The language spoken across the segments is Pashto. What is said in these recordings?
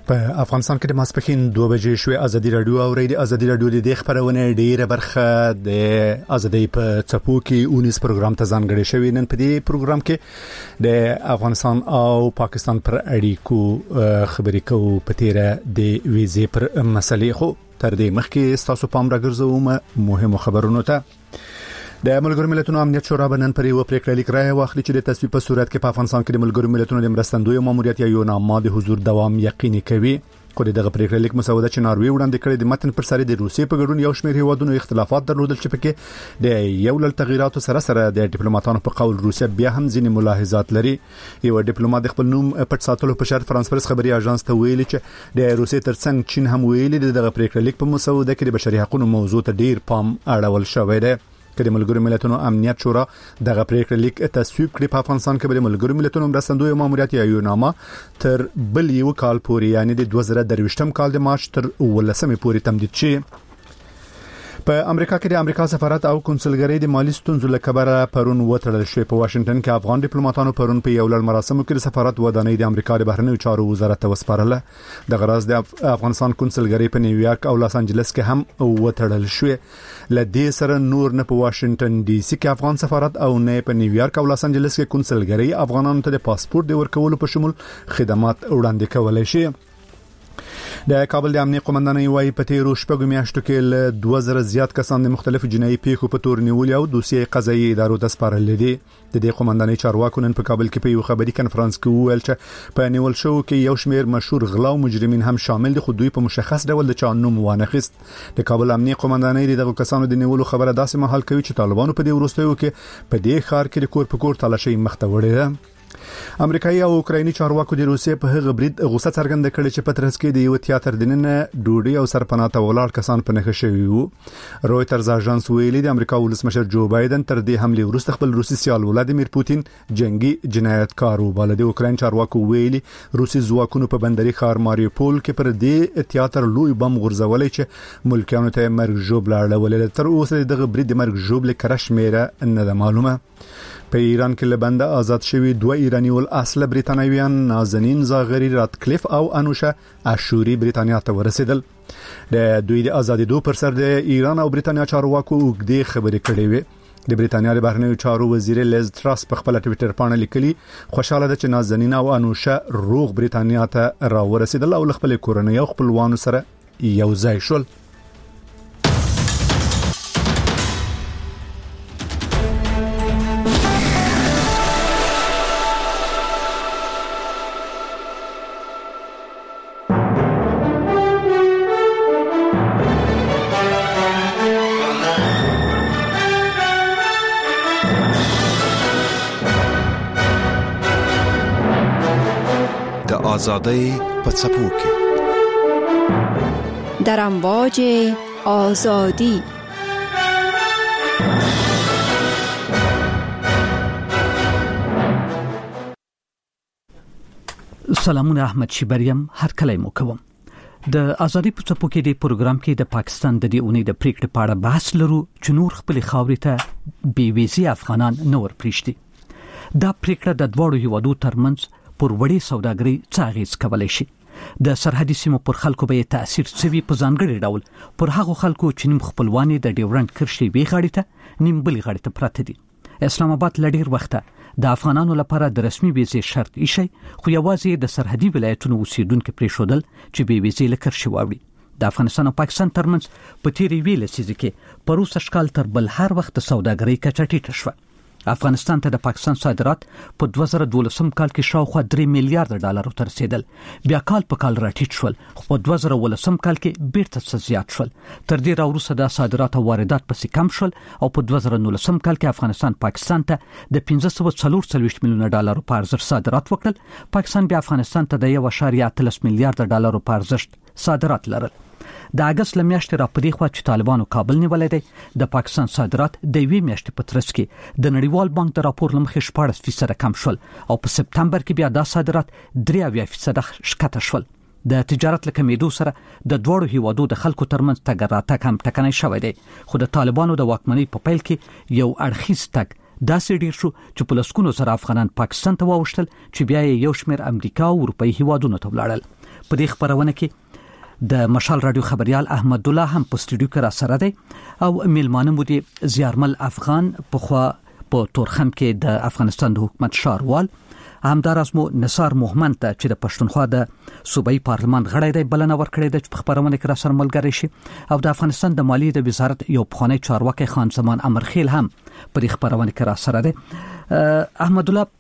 په افغانستان کې د ماسپښین 2 بجې شوې ازادي رادیو او ریډیو ازادي رادیو د خبرونه ډیره برخه د ازادي په چپو کې 19 پروګرام ته ځانګړی شوی. نن په دې پروګرام کې د افغانستان او پاکستان پر اړیکو خبرې کوو په تیره د ویزې پر مسلې. خو تر دې مخکې تاسو پام راګرځوم مهمو خبرونو ته. د ملګرو ملتونو امنیت شورا بنن پر یو پریکړه لیک راي واخلي چې د تصویب په صورت کې په افغانستان کې د ملګرو ملتونو د مرستندوی ماموریت یا یو نامه د حضور دوام یقیني کوي. خو دغه پریکړه لیک مسوده چې ناروی وړاندې کړې د متن پر سر د روسیې په ګډون یو شمېر هیوادونو اختلافات درلودل چې پکې د یو لړ تغیراتو سره د ډیپلوماټانو په قول روسیا بیا هم ځینې ملاحظات لري. یو ډیپلوماټ د خپل نوم پټ ساتلو په شرط فرانس پرس خبري اژانس ته ویلي چې د روسیې ترڅنګ چین هم ویلي دغه پریکړه لیک په مسوده کې د بشري حقوقو موضوع ته ډیر پام اړول شوی دی. کله ملګرو ملتونو امنیت شورا دغه پریکړه لیک تصویب کړي په افغانستان کې د ملګرو ملتونو مرستندوی ماموریت یا یو نامه تر بل یو کال پورې یعنی د 2023م کال د مارچ تر 18 پورې تمدید شي. په امریکا کې د امریکا سفارت او کنسولګری د مالی ستونزو لکبره پرون وتړل شوی. په واشنگټن کې افغان ډیپلوماټانو پرون په یو لړ مراسمو کې د سفارت ودانۍ د امریکا د بهرنیو چارو وزارت ته وسپارله. د غرض د افغانستان کنسولګری په نیویارک او لاس انجلس کې هم وتړل شوی. لدې سره نور نه په واشنگټن ډي سي کې افغان سفارت او نه په نیویارک او لاس انجلس کې کنسولګری افغانانو ته د پاسپورت د ورکولو په شمول خدمات وړاندې کولای شي. د کابل د امنیت قومندانۍ وايي په تیرو شپږو میاشتو کې له 2000 زیات کسان د مختلفو جنایي پیښو په تور نیولې او دوسیې قضایي ادارو ته سپارل دي. د دې قومندانۍ چارواکو نن په کابل کې په یو خبري کانفرنس کې وویل چې په نیول شو کې یو شمېر مشهور غلا او مجرمین هم شامل دي خو دوی په مشخص ډول د چا نوم وانخیست. د کابل امنیت قومندانۍ دغه کسانو د نیولو خبره داسې مهال کوي چې طالبانو په دې وروستیو کې په دې ښار کې د کور په کور تلاشي مخته وړي ده. امریکایي او اوکرایني چارواکو د روسیې په هغه برید غوسه څرګنده کړې چې په ترڅ کې د یو تیاتر دننه ډوډۍ او سرپناه ته ولاړ کسان په نښه شوي وو. رويټرز اژانس ویلي د امریکا ولسمشر جو بایدن تر دې حمله وروسته خپل روسي سیال ولادیمیر پوتین جنگي جنایتکار وباله. د اوکراین چارواکو ویلي روسي ځواکونو په بندري ښار ماریوپول کې پر دې تیاتر لوی بم غورځولې چې ملکیانو ته مرګ ژوبل اړولې. تر اوسه دغه برید د مرګ ژوبل کرش میره نه ده معلومه. په ایران کې لبنده آزاد شوی 2 ایرانی ول اصل بریتانویان نازنین زاغری راتکلیف او انوشا اشوری بریتانیا ته ورسېدل. د دوی د ازادۍ پر سر د ایران او بریتانیا چارواکو وګړي خبرې کړې وې. د بریتانیا د بهرنیو چارو وزیر لیز تراس په خپل ټوئیټر باندې لیکلي خوشاله ده چې نازنین او انوشا روغ بریتانیا ته راورسېدل او خپل کورنۍ او خپلوانو سره یو ځای شول. آزادی په څپو کې در امواج آزادی. سلامونه، احمد شیبریم هر کله مو کوم. د آزادی په څپو کې د پروګرام کې د پاکستان د دې اونۍ د پریکړې په اړه بحث لرو چې نور خپل خاورې ته بي ویزي افغانان نور پریشتي. دا پریکړه د دوړو هیوادو ترمنځ پر وړي سوداګري څه اغیز کولای شي. د سرحدي سیمو پر خلکو به تاثیر سوي په ځانګړي ډول پر هغو خلکو چې نیم خپلواني د ډیورنډ کرښې وی غاړي ته نیم بل غاړي ته پراته دي. اسلام آباد لډیر وخته د افغانانو لپاره د رسمي ویزې شرط ایشي خو یوازې د سرحدي ولایتونو اوسیدونکو پریښودل چې بي ویزې لکرشي واوړي. د افغانستان او پاکستان ترمنځ په تیرې ویل سيزه کې پروسه شکال تر بل هر وخت سوداګري کچټی شوه. افغانستان ته د پاکستان صادرات په 2012 کال کې شاوخوا 3 میلیارډ ډالر ته رسیدل. بیا کال په کال راټیټ شول خو په 2018 کال کې بیرته زیات شول. تر دې راوروسته د صادرات او واردات پسې کم شول او په 2019 کال کې افغانستان پاکستان ته د 544 میلیون ډالر په ارزښت صادرات وکړل. پاکستان بیا افغانستان ته د 1.3 میلیارډ ډالر په ارزښت صادرات لرل. د اگست لمیاشتې را پدې خوا چې طالبانو کابل نیولې دی د پاکستان صادرات د 2 میاشتې په ترڅ کې د نړیوال بانک د راپور لمخې 14% کم شول او په سپتمبر کې بیا د صادرات 3% شکته شول. د تجارت لکمیدو سره د دوړو هیوادو د خلکو ترمنځ تګ راتګ هم ټکنۍ شوی دی خو د طالبانو د واکمنۍ په پیل کې یو اړخیز تګ داسې ډیر شو چې په لسکونو سره افغانان پاکستان ته واوښتل چې بیا یې یو شمېر امریکا او اروپאי هیوادونو ته ولاړل. په دې خبرونه کې د مشال رادیو خبريال احمد الله هم په سټوډیو کې را سره دی او میلمانه مو دي زیارمل افغان په تورخم کې د افغانستان د حکومت شاروال همدارس مو نثار محمد ته چې د پښتونخوا د صوبایي پارلمان غړی دی بلنه ورکړې ده چې په خبرونه کې را سره ملګری شي او د افغانستان د مالیې د وزارت یو پخوانی چارواکي خان زمان امرخیل هم په دې خبرونه کې را سره دی. احمد الله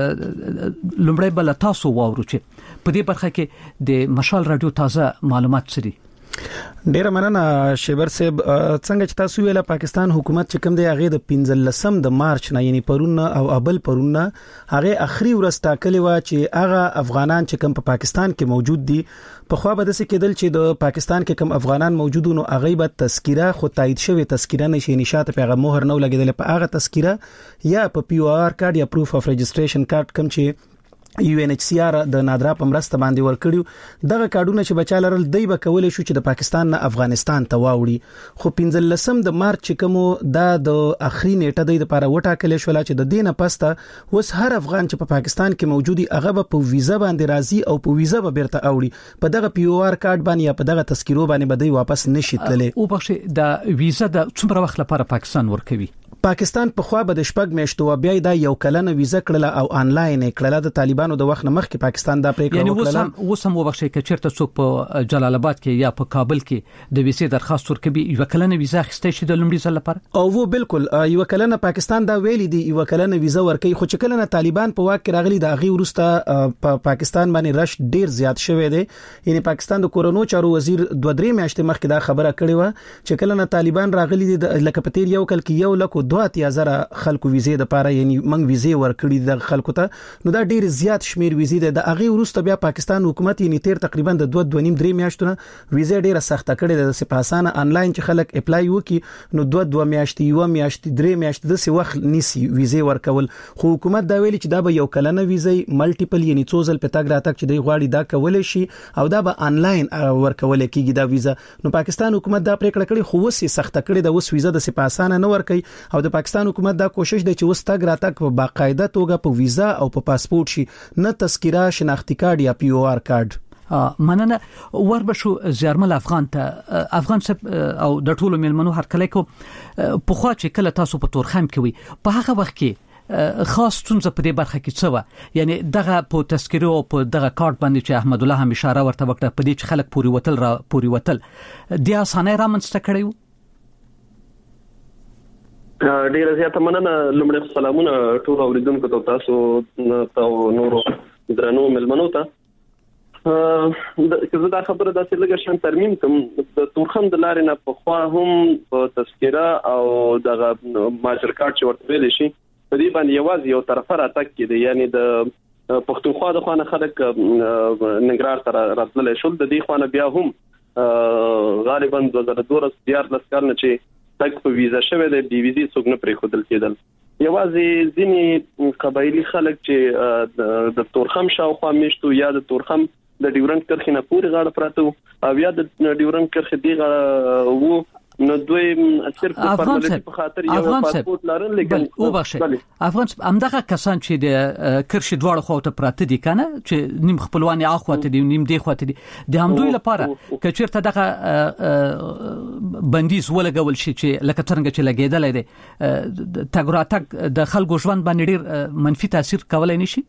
لومړی بل تاسو واورو چې په دې برخه کې د مشال رادیو تازه معلومات سری. ډیره مننه شیبر صاحب. څنګه چې تاسو ویله پاکستان حکومت چې کوم دی هغه د 15 د مارچ نه یعنی پرون او ابل پرون هغه اخري ورځ ټاکلې و چې هغه افغانان چې کوم په پاکستان کې موجود دي په خو به د څه کېدل چې د پاکستان کې کوم افغانان موجود نو هغه به تذکره خو تایید شوی تذکره نشي نشاط په هغه مهر نو لګیدل په هغه تذکره یا په پی او آر کارت یا پروف اف رجستریشن کارت کوم چې یو ان ایچ سی آر د نادرا پمرسته باندې ورکړیو دغه کارډونه چې بچا لرل دی به کولای شو چې د پاکستان نه افغانستان ته واوړي خو 15 د مارچ کومو د اخري نیټه د لپاره وټاکل شو چې د دینه پسته وس هر افغان چې په پاکستان کې موجودي هغه په ویزا باندې راځي او په ویزا به بیرته اوړي په دغه پی او آر کارت باندې یا په دغه تذکرو باندې به دی واپس نشي تللی. او بخښه د ویزا د څومره وخت لپاره پاکستان ورکوي؟ پاکستان په خوا به د شپږ میاشتو بیا د یو کلنه ویزا کړله او انلاین کړله د طالبانو د وخت مخکې پاکستان دا پریکړه وکړه. یعنی وسم وبخښه چې چیرته څوک په جلال آباد کې یا په کابل کې د ویزې درخواست ورکوي یو کلنه ویزا اخیستې شي د لومړي ځل لپاره او وو بالکل یو کلنه پاکستان دا ویلي دی یو کلنه ویزا ورکوي خو چې کلنه طالبان په واک کې راغلي د اغي ورسته په پاکستان باندې رش ډیر زیات شوی دی. یعنی پاکستان د کورونو چارو وزیر 2-3 میاشتې مخکې دا خبره کړې و چې کلنه طالبان راغلي دي لکه پتیر یو کل کې 1,02,000 خلکو ویزې د پاره یعنی منګ ویزې ورکړي د خلکو ته نو دا ډیر زیات شمیر ویزې د اغه ورسته بیا پاکستان حکومت یې تیر تقریبا د 2.5-3 میاشتونو ویزې ډیره سخته کړې د سپاسانه انلاین چې خلک اپلای وکي نو 2 میاشتې یو میاشتې 3 میاشتې د څه وخت نسی ویزې ورکول خو حکومت دا ویلي چې دا به یو کلنه ویزې ملټیپل یعنی څوزل په تاګ راتک چې دی غواړي دا کول شي او دا به انلاین ورکول کیږي دا ویزا. نو پاکستان حکومت دا پریکړه کړې خو وسې سخته کړې د وس ویزا د سپاسانه نه ورکي او د پاکستان حکومت دا کوشش دی چې وس تاګ راتک په باقاعده توګه په ویزا او په پاسپورت شي نه تذکره شناختی کارت یا پی او آر کارت. مننه وربشو زیارمل افغان ته افغان او د ټولو میلمنو هر کله کو په خوا چې کله تاسو په تورخم کوي په هغه وخت کې خاص څنګه په دې برخه کې څه و یعنی دغه په تذکره او په دغه کارت باندې چې احمد الله هم اشاره ورته وکړه په دې چې خلک پوری وتل د اسانه رامنځته کړیو. ډیره زیاته مننه. لومړی سلامونه ټول اوریدونکو ته تاسو نورو درنو ملمنو ته. که زه دا خبره داسې لږه شان ترمیم کوم د تورخم د لارې نه په خوا هم په تذکره او دغه ماجر کارت چې ورته ویل شي په دې باندې یوازې یو طرفه راتګ کېده یعنی د پښتونخوا د خوانه خلک ننګرهار ته راتللی شول د دې خوانه بیا هم غالبا 2014 کال نه چې تک په ویزا شوه د بي ویزي څوک نه پرې خودل کېدل یوازې ځینی قبایلی خلک چې د تورخم شاوخوا میشتو یا د تورخم د ډیورنډ کرښې نه پورې غاړه پراته او یا د ډیورنډ کرښې دی غاړه وو نو دوی صرف په فارمالیټي په خاطر یو پاسپورت لرل لیکن او بخښه افغان همدغه کسان چې د کرښې دواړو خواته پراته دي کنه چې نیم خپلوان یې اخواته دي نیم دی خواته دي د همدوی لپاره که چیرته دغه بندیز ولګول شي چې لکه څنګه چې لګیدل دي تګراتک د خلکو ژوند باندې ډیر منفي تاثیر کولای نشي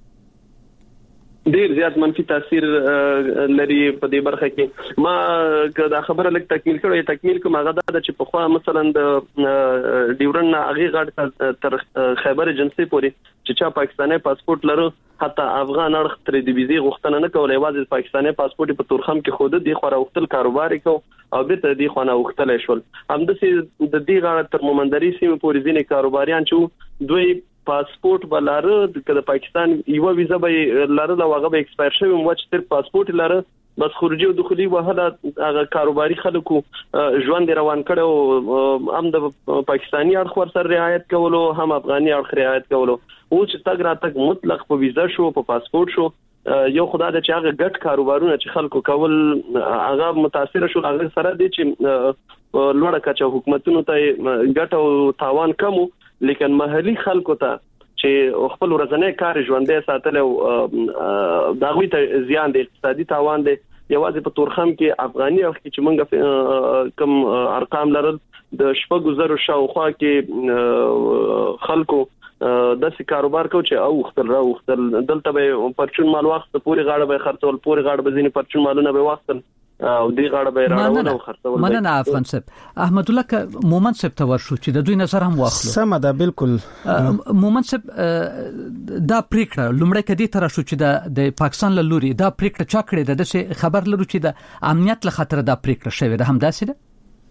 ډیر زیات منفي تاثیر لري په دې برخه کې ما دا خبره لکه تکمیل کوم هغه دا چې په خوا مثلا د ډیورن هغه غاړه تر خیبر ایجنسی پورې چې چا پاکستاني پاسپورت لرو حتی افغان اړخ تر دې ویزې غوښتنه نه کولای یوازې پاکستاني پاسپورت په تورخم کې خود دي خو راوختل کاروبار کو او به ته دې خونه وختل شول همدسې د دې غاړه تر مومندري سیمه پورې ځینې کاروباریان چې دوی پاسپورت بلاره د پاکستان یو ویزا به لاره دا واغه به ایکسپایر شوی مو چې تر پاسپورت لاره بس خروجي او دخولي وهله هغه کاروباري خلکو ژوند روان کړو هم د پاکستاني اړخ ور سره رعایت کولو هم افغاني اړخ رعایت کولو او چې تګ راتګ مطلق په ویزا شو په پاسپورت شو یو خدای د چې هغه ګټ کاروبارونه چې خلکو کول هغه متاثر شو هغه سره دي چې لوړه کچه حکومتونو ته ګټ او تاوان کمو لیکن محلي خلکو ته چې خپل ورځنی کار ژوندې ساتل او داوی ته زیان دی اقتصادي تاوان دی یوازې په تورخم کې افغاني وخت چې موږ کم ارقام لرل د شپږ زره شاوخوا کې خلکو د کاروبار کو چې او وختل دلته به پرچون مال وخت پوری غاړه به خرڅول پوری غاړه به ځینی پرچون مالونه به وختل او دی غاړه به راوړل او خرڅول مننه افغان صاحب احمد الله ک مومن صاحب ته ورشو چې د دوی نظر هم واخلو سم ده بالکل مومن صاحب دا پریکړه لومړی کدي تر شو چې د پاکستان له لوري دا پریکړه چا کړې ده د خبر لرو چې د امنیت له خطر دا پریکړه شوې ده هم داسې ده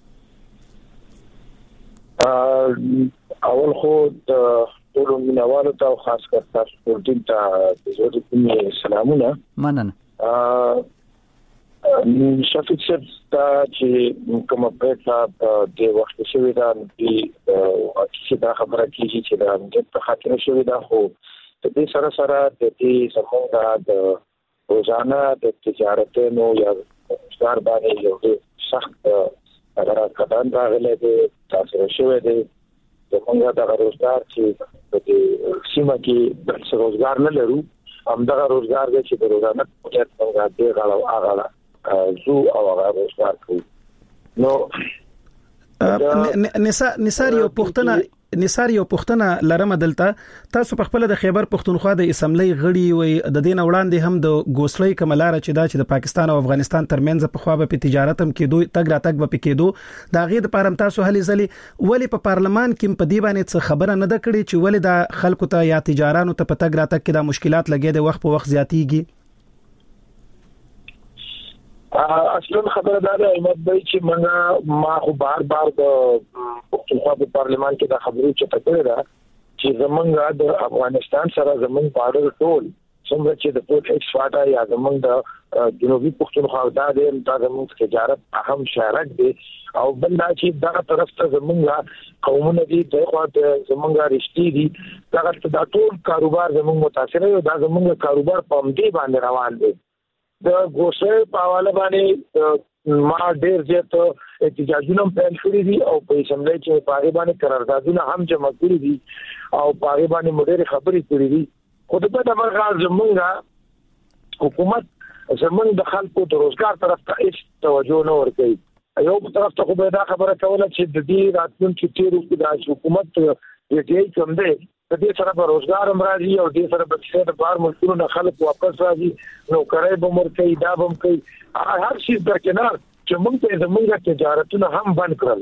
اول خو د ټول مینوالو ته خاص کر تاسو ټول ته د زړه کومې سلامونه مننه شفیق صاحب چې کوم پریکړه د وخت شوې ده د چې دا خبره کیږي چې دا د خاطر شوې ده خو د دې سره سره د دې زموږ د روزانه د تجارتونو یا څار باندې یو سخت اگر کدان راغلي دي تاسو شوې دي زموږ د روزګار چې د سیمه کې د روزګار نه لرو همدغه روزګار دی چې د روزانه په څیر دی غواړو زو او هغه روزګار کوي نو نثار یو پښتنه لرم دلته تاسو په خپل د خیبر پښتونخوا د اسمبلی غړي وي د دین وړاندې هم د ګوسلۍ کملاره چې د پاکستان او افغانستان ترمنځ په خوا په تجارت هم کې دوی تګ راتګ به کېدو دا غید پارم تاسو هلي ځلي ولی په پارلمان کې په دی باندې څه خبره نه ده کړې چې ولی د خلکو ته یا تجارانو ته په تګ راتګ کې د مشکلات لګي د وخت په وخت زیاتېږي اصلا خبره ده احمد بھائی چې ما خو بار د پښتونخوا په پارلمان کې دا خبرې چې تکړه ده چې زمونږ د افغانستان سره زمونږ بارډر ټول څومره چې د پورت ایکس واټا یا زمونږ د جنوبي پښتونخوا د زمونږ تجارت اهم شارک دي او بل دا چې دا طرف ته زمونږ قومونه دي د خواته زمونږ رښتې دي دا ټول کاروبار زمونږ متاثر دی دا زمونږ کاروبار په دې باندې روان دي د ګوسې په حواله باندې ما ډېر زیات احتجاجونه پیل کړی دي او په اسمبلی کې په باندې قراردادونه هم جمع کړی دي او په باندې مډېر خبرې کړې دي خو د په مرغاز زمونږ حکومت زمونږ د خلکو د روزګار طرف ته هیڅ توجه نه ورکوي یو طرف ته خو به دا خبره کوله چې د دې راتلونکي تیرو کې د حکومت دې کوم دی د دې سره به روزګار هم راځي او دې سره به څه د بار ملکونو نه خلک واپس راځي نو کرای به مرکې دا بم کوي هر شي درکنار چې موږ ته زموږ تجارتونه هم بند کړل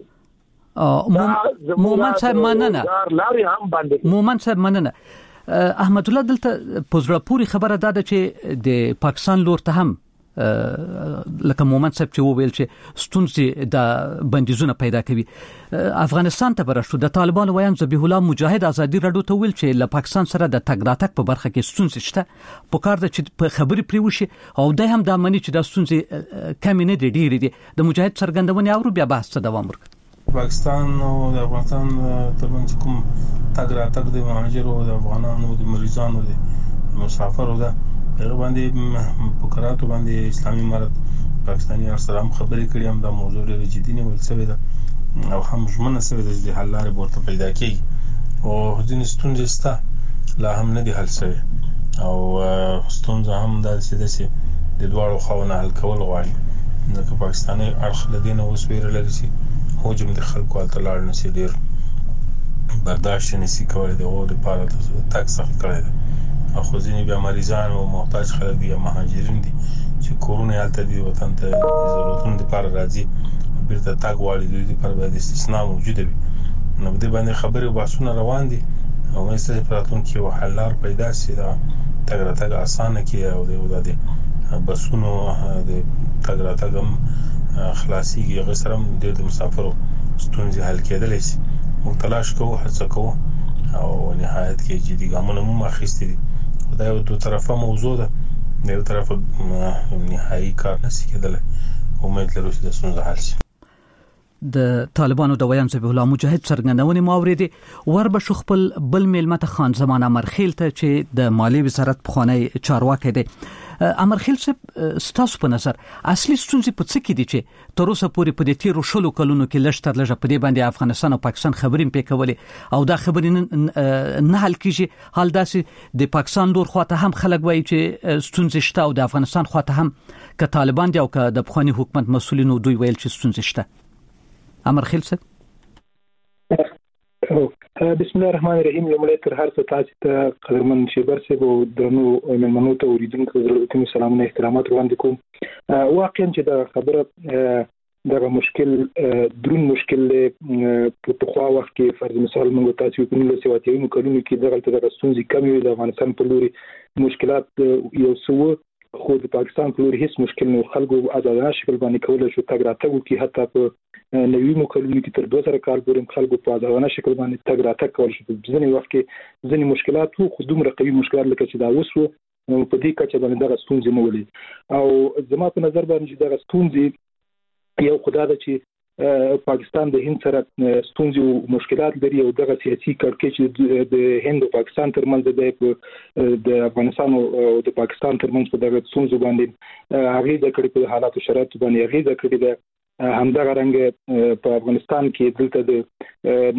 مومن صاحب مننه لاري هم باندې مومن صاحب مننه احمد الله دلته پوزړه پوری خبره ده چې د پاکستان لور ته هم لکه مومن صاحب چې وویل چې ستونزې د بندیزونه پیدا کوي افغانستان ته برشو د طالبانو ویان ذبیح الله مجاهد ازادي رادیو ته ویل چې له پاکستان سره د تګ راتګ په برخه کې ستونزې شته په کار د چې په خبري پریوشي او د هم د منی چې د ستونزې کم نه دي ډېری دي د مجاهد څرګندونه او بیا بحث ته دوام ورکړي پاکستان او د افغانستان ترمنځ کوم تګ راتګ د مهاجرو او د افغانانو د مریضانو د مسافرو ده هغه باندې فقراتو باندې اسلامي امارت پاکستاني ارسلام خبرې کړې هم دا موضوع ډېر جدي نیول شوی ده او هم ژمنه شوی ده چې حل لارې ورته پیدا کړي او ځینې ستونزې شته لا هم نه دي حل شوی او ستونزه هم دا چې د دواړو خواوو حل کول غواړي ځکه پاکستاني اړخ له دې نه اوس ویره لري چې هجوم د خلکو هلته لاړ نه شي ډېر برداشت نه شي کولی د هغو دپاره تګ سخت کړی ده خو ځینې بیا مریضان او محتاج خلک دي یا مهاجرین دي چې کورونه هلته دي وطن ته ضرورتونو لپاره راځي بیرته تګ غواړي دوی لپاره باید استثنا موجوده وي نو په دې باندې خبرې او بحثونه روان دي او مستې په راتلونکي یو حل لار پیدا شي دا تګ راتګ اسانه کړي او د بسونو د تګ راتګ هم خلاصيږي هغه سره د مسافرو ستونزې حل کېدلی شي موږ تلاش کوو هڅه کوو او نهایت کې جدي ګامونه مو اخیستي دي دا یو دوه طرفه موضوع ده یو طرف نهایي کار نشي کېدلی امید لرو چې د ستونزې حل شي د طالبانو د ویان ذبیح الله مجاهد څرګندونې ماوریدي وربشو خپل بل میلمت خان زمانه مرخیل ته چې د مالی وزارت پخوانی چارواکي دی امرخیل صاحب ستاسو په نظر اصلي ستونزې په څه کې دي چې تر اوسه پورې په دې تیرو شلو کلونو کې لږ تر لږه په دې باندې افغانستان او پاکستان خبرې پې کولې او دا خبرې نه حل کیږي؟ حال داسې د پاکستان لور خواته هم خلک وایي چې ستونزې شته او د افغانستان خواته هم که طالبان دي او که د پخوانی حکومت مسؤلینو دوی ویل چې ستونزې شته. امرخیل صاحب بسم الله الرحمن الرحیم. لمړی تر هر څه تاسو ته قدرمن شیبر صاحب او درنو مېلمنو ته اوریدونکو زړه سلامونه احترامات وړاندې کوم. واقعا چې دا خبره دغه مشکل درون مشکل په خوا وخت کې فرض مثال موږ تاسو په 1980 کلونو کې دغه ستونزې کمې د افغانستان په لوري مشکلات یو څو خو د پاکستان په لوري هیڅ مشکل نه خلکو آزادانه شکل باندې کولای شو تګ راتګ وکړي. حتی په 90 کلونو کې تر 2000 کال پورې خلکو په آزادانه شکل باندې تګ راتګ کول شو. په ځینې وخت کې ځینې مشکلات خو دومره قوي مشکلات لکه چې دا وسو په دې کچه باندې دغه ستونزې نه ولې. او زما په نظر باندې دغه ستونزې یو خدای د چې پاکستان د هند سره ستونزې او مشکلات لري او دغه سیاسي کړکېچ چې د هند او پاکستان ترمنځ د افغانستان او د پاکستان ترمنځ په دغه ستونزو باندې هغه د کړي په حالاتو شرایطو باندې هغه د کړي د همدغه رنګ په افغانستان کې دلته د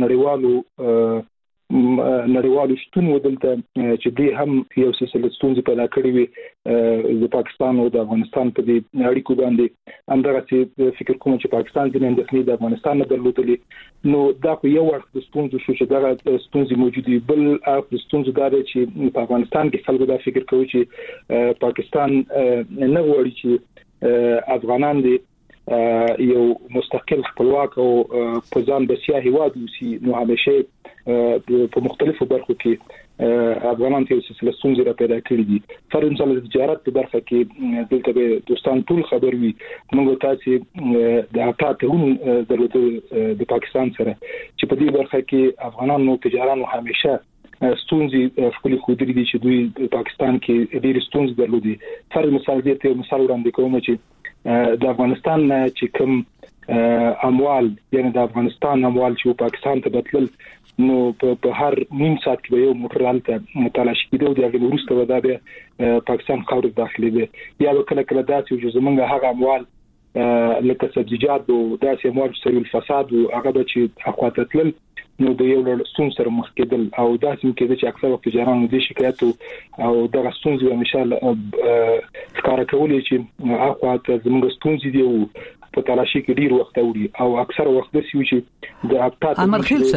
نړیوالو شتون ودلته چې دې هم یو سلسله ستونزې پیدا کړې وي د پاکستان او د افغانستان په دې اړیکو باندې. همدغه چې فکر کوم چې پاکستان د اندېښنې د افغانستان نه درلودلې نو دا خو یو وخت د ستونزو شو چې دغه ستونزې موجودي. بل اخر ستونزې دا ده چې په افغانستان کې خلک دا فکر کوي چې پاکستان نه غواړي چې افغانان دي یو مستقل خپلواک او په ځان بسیا هیواد وسی. نو همیشه په مختلفو برخو کې افغانان ته سلسله ستونزې را پیدا کړې دي. فرض مثال د تجارت په برخه کې دلته به دوستان ټول خبر وي موږ تاسو د اټاټون د پاکستان سره چې په دې برخه کې افغانانو تجارانو همیشه ستونزې خپل خودري دي چې دوی په پاکستان کې ډېر ستونزې درلودي. فرض مثال دې ته مثال وړاندې کوم چې د افغانستان چې کوم اموال یعنی د افغانستان اموال چې پاکستان ته بدلل نو په هر نیم ساعت کې یو موټر حالت متلاشي کېدو د هغه وروسته ودا به پاکستان خاور داخلي دي یا کله کله داسې چې زمونږ هغه اموال لکه سبزیجات او داسې اموال سره الفساد او هغه چې اخواته تل نو د یو لړ ستونزې سره مخ کېدل او داسې کېده چې اکثر وخت تجارانو د شکایت او دغه ستونزې همیشه ښکارا کولې چې اخواته زموږ ستونزې دي او په تلاشي کې ډیر وخت وړي او اکثر وخت د سوي چې د اپټات امرخیل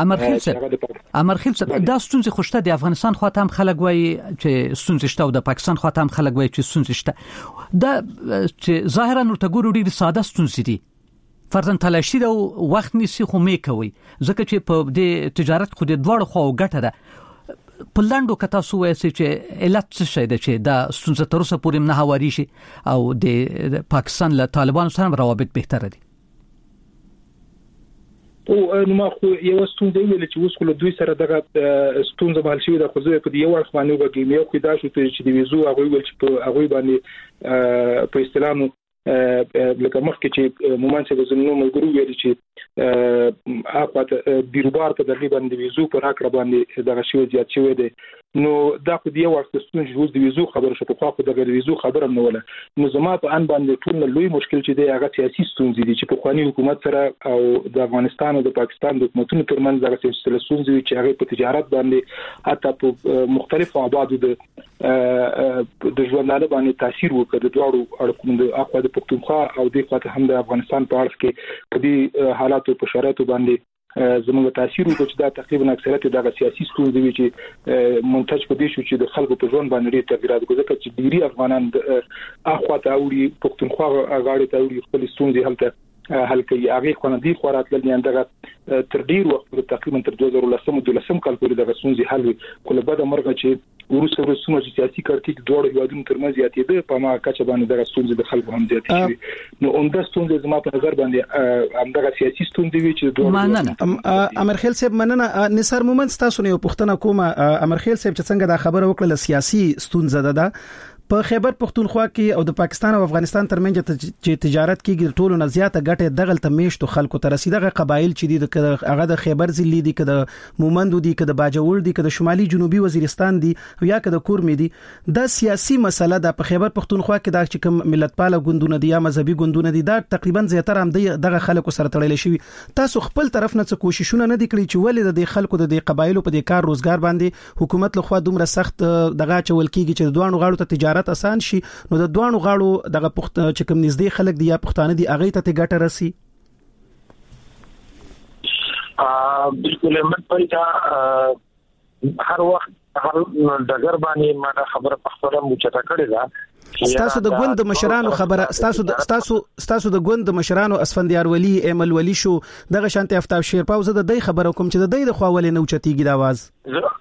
صاحب دا ستونزې خوشته د افغانستان خواته هم خلک وایي چې ستونزې شته او د پاکستان خواته هم خلک وایي چې ستونزې شته. دا چې ظاهرا ورته ګورو ډیر ساده ستونزې دي فرضاً تلاشي دا وخت نیسي خو مې کوي ځکه چې په دې تجارت خو د دوړ خو ګټه ده. په لاندو کتا سو وایي چې علت څه شي ده چې دا ستونزه تر اوسه پورې نه هواري شي او د پاکستان له طالبانو سره روابط بهتره دي. او نو ما خو یو ستونزه ویل چې اوس خو دوی سره دغه ستونزه مال شي د خو زه په یو وخت باندې وګورم یو خو دا چې د ویزو هغه ویل چې په هغه باندې په استلامو لکه مخکې چې مومنت د زمونو ملګرو ویل چې اپاته بیروبار ته تقریبا د ویزو پر حق را باندې دغه شی زیات شوی دی. نو دا خو دی وخت ستونزې اوس د ویزو خبره شو په خو د ویزو خبره نه ولا. نو زما په ان باندې ټول لوی مشکل چې دی هغه سیاسي ستونزې دي چې په خواني حکومت سره او د افغانستان او د پاکستان د حکومتونو ترمنځ دغه سلسله ستونزې چې هغه په تجارت باندې حتی په مختلفو آبادو د ژوندانه باندې تاثیر وکړ د دوړو اړخونو د اخوا د پښتونخوا او د خاطر هم د افغانستان په اړه کې په دې حالاتو په شرایطو باندې زموږ تاثیر وکړ چې دا تقریبا اکثریت دغه سیاسي ستونزې وي چې منتج په دې شو چې د خلکو په ژوند باندې ډېر تغیرات وکړي چې ډیری افغانان اخوا ته اوړي پښتونخوا غاړي ته اوړي خپل ستونزې هلته حل کوي. هغه خواندي خورات لنی دغه تر ډیر وخت تقریبا تر 2013 کال پورې دغه ستونزې حل وي. کله بعد مرغه چې ورسره چې سیاسي کړکېچ دوه هیوادونو ترمنځ زیاتېده په ما کچه باندې دغه ستونزې د خلکو هم زیاتې شي. نو اونده ستونزې زما په نظر باندې همدغه سیاسي ستونزې وي چې دوه امرخیل صاحب مننه. نثار مومند تاسو نه پوښتنه کومه امرخیل صاحب چې څنګه دا خبره وکړه سیاسي ستونزه ده په خیبر پختونخوا کې او د پاکستان او افغانستان ترمنځ چې تجارت کیږي ټولو نه زیاته ګټه دغه تمیشتو خلکو ته رسیدغه قبایل چې دي هغه د خیبر ضلع دي کده مومند دي کده باجوړ دي کده شمالي جنوبي وزیرستان دي یا کده کورمې دي د سیاسي مسله د په خیبر پختونخوا کې د چې کوم ملتپاله ګوندونه دي یا مذهبي ګوندونه دي دا تقریبا زیاتره هم دغه خلکو سره تړل شوی. تاسو خپل طرف نه څه کوششونه نه دي کړی چې ولې د خلکو د قبایلو په دې کار روزګار باندې حکومت لخوا دومره سخت دغه چول کیږي چې د دوانو غاړو ته تجارت آسان شي نو د دوانو غاړو دغه چې کوم نږدې خلک دي یا پښتانه دي هغه ته ګټه رسي؟ بالکل احمد پای دا هر وخت هر دغه باندې ما خبره پخپله موچته کړې ده. ستاسو د ګوند مشرانو خبره ستاسو د ګوند مشرانو اسفندیار ولی ایمل ولی شو دغه شانته افتاب شیرپاو زه د خبره کوم چې د خوا ولې نو چتیږي د आवाज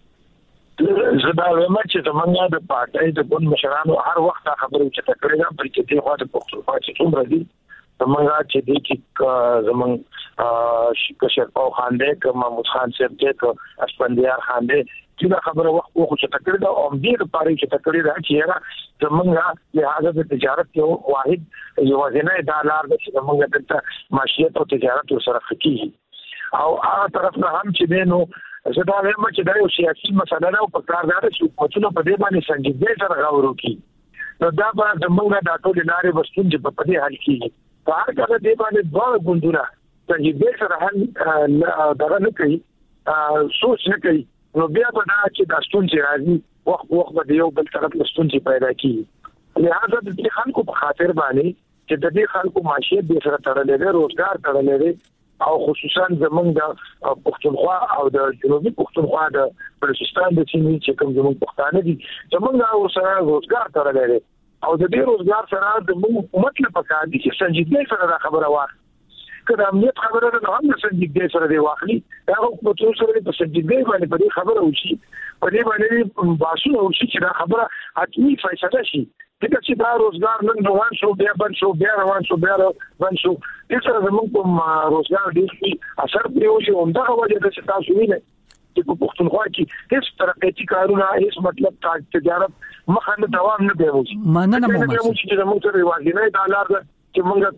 زدا وایم چې زمونږ د پارټۍ د ګوند مشرانو هر وخت خبرې چې تکړه ده بلکې د خوا د پښتونخوا چې څومره دي زمونږ چې د چې زمونږ شیرپاو خان دی که محمود خان صاحب دی که اسفندیار خان دی چې دا خبره وخت خو چې تکړه ده او دې لپاره چې تکړه ده چې زمونږ لهدا د تجارت یو واحد یوازینی ډالر د زمونږ د معیشت او تجارت سره خکې او هغه طرف نه هم چې دینو زه دا وایم چې دا یو سیاسي مسله ده او په کار ده چې حکومتونه په دې باندې سنجیدګۍ سره غور وکړي نو دا به زموږ د ټولې لارې بستون چې په دې حل کېږي په هر کله دې باندې دوه ګوندونه سنجیدګۍ سره حل دغه نه کوي سوچ نه کوي نو بیا به دا چې د ستونزې راځي وخت به یو بل طرف له ستونزې پیدا کیږي. لهدا د دې خلکو په خاطر باندې چې د دې خلکو معیشت به سره تړلې ده روزګار تړلې ده او خصوصا زمونږ د پښتونخوا او د جنوبي پښتونخوا د بلوچستان د سیمې چې کوم زمونږ پښتانه دي زمونږ سره روزګار تړلی دی او د دې روزګار سره د حکومت له پکار دي چې سنجیدګۍ سره دا خبره واخلي که د امنیت خبره ده هم د سنجیدګۍ سره دی واخلي دا حکومتونو سره په سنجیدګۍ باندې په دې خبره وشي په دې باندې باسونه وشي چې دا خبره حتمي فیصله شي دغه چې دا روزګار نن روان شو بیا بند شو بیا روان شو بیا بند شو د سره زموږ په روزګار ډېر اثر پریوي او دا وجه ده چې تاسو وینئ چې په پښتونخوا کې هیڅ ترقیتي کارونه هیڅ مطلب تجارت مخه نه دوام نه دی مننه مومن چې زموږ سره واګینه ډالر چې موږ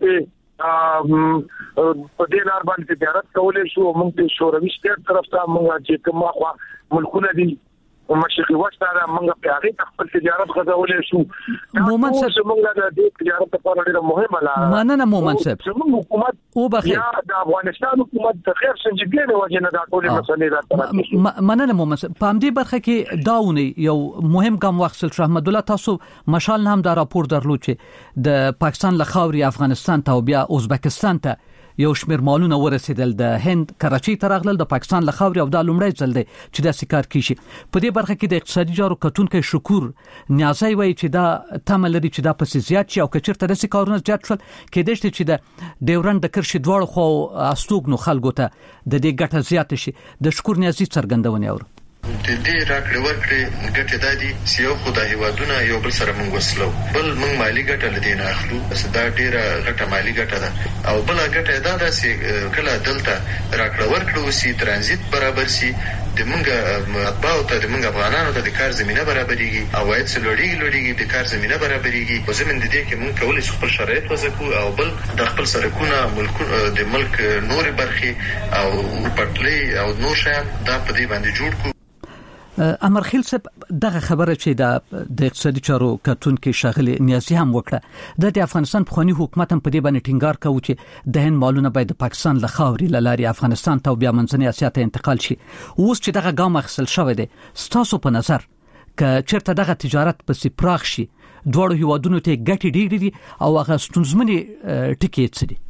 په دې لار باندې تجارت کولای شو موږ په شوروي سټیټ طرف ته موږ چې کومه خوا ملکونه دي مشرقي وسطه موږ په هغه خپل تجارت غځولې شو مومن صاحب موږ د تجارت لپاره ډېر مهمه لاره مننه مومن صاحب زموږ حکومت او بخیر یا د افغانستان حکومت د خیر سنجیدګۍ د وجه نه دا ټول مسلې راځي مننه مومن صاحب په دې برخه کې داونی یو مهم ګام واخیستل شو احمد الله تاسو مشال هم دا راپور درلود چې د پاکستان له خاوري افغانستان ته او بیا ازبکستان ته یو شمیر مالونه ورسېدل د هند کراچۍ ته راغلل د پاکستان له خاوري او د لومړی ځل دی چې دا سکار کیشي په دې برخه کې د اقتصادي جارو کتونکو شکور نیازي وایي چې دا تمل لري چې دا پسې زیات شي او کچرته د سکارونو زیات شول کېدای شي چې د ډیورند د کرشي دواړو خو استوګنو خلکو ته د دې ګټه زیات شي د شکور نیازي څرګندونه اورو د دې راکړې ورکړې ګټه دادي چې یو خدای هیوادونه یو بل سره موږ وسلو بل موږ مالی ګټه لدین اخلو بس دا ډیره ګټه مالی ګټه ده او بل ګټه دا چې کله دلته راکړې ورکړو سي ترانزیت برابر سي د موږ مطبوعات ته د موږ افغانانو ته د کار زمينه برابرېږي او وايد لوړیږي د کار زمينه برابرېږي او زمين د دې کې موږ کولای شو خپل شرایط وځو او بل د خپل سرکونه د ملک نور برخي او پټلي او نور شیان دا په دې باندې جوړ کو امرخیل صاحب دغه خبره چې د اقتصادي چارو کتونکو شاغلي نیازي هم وکړه د افغانستان پخوانی حکومت هم په دې باندې ټینګار کوي چې د هند مالونه باید د پاکستان له خاوري لاري افغانستان ته او بیا منځنۍ اسیا ته انتقال شي اوس چې دغه ګام اخیستل شوی دی ستاسو په نظر ک چیرته دغه تجارت پسې پراخ شي دوړو هیوادونو ته ګټي ډېری دي او هغه ستونزمنې ټکي څه دي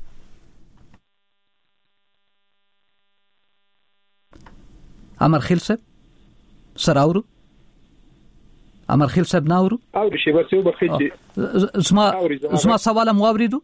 امرخیل صاحب سراورو امرخیل صاحب ناورو او شی ورته بخیج زما سوال مو اوریدو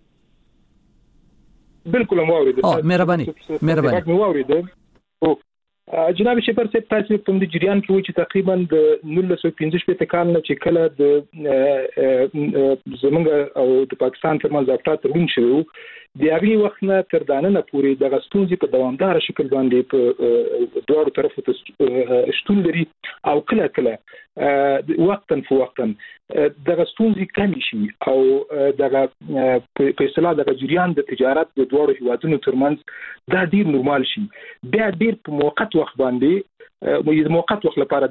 بالکل مو اوریدو مهرباني مو اوریدو او جناب شپر صاحب تاسو په دې جریان کې وایي چې تقریبا د 1915 کال نه چې کله د زمونږ او د پاکستان ترمنځ افتا تړون شوی د هغه وخت نه تر دانه پورې د غستونځي په دوامدار شکل باندې په دوه طرفو ته شتون لري او کله وقتا فوقتا د غستونځي کم شي او د په اصطلاح د جریان د تجارت د دوه هیوادونو ترمنځ دا ډیر نورمال شي بیا ډیر په موقت وخت باندې موقت وخت لپاره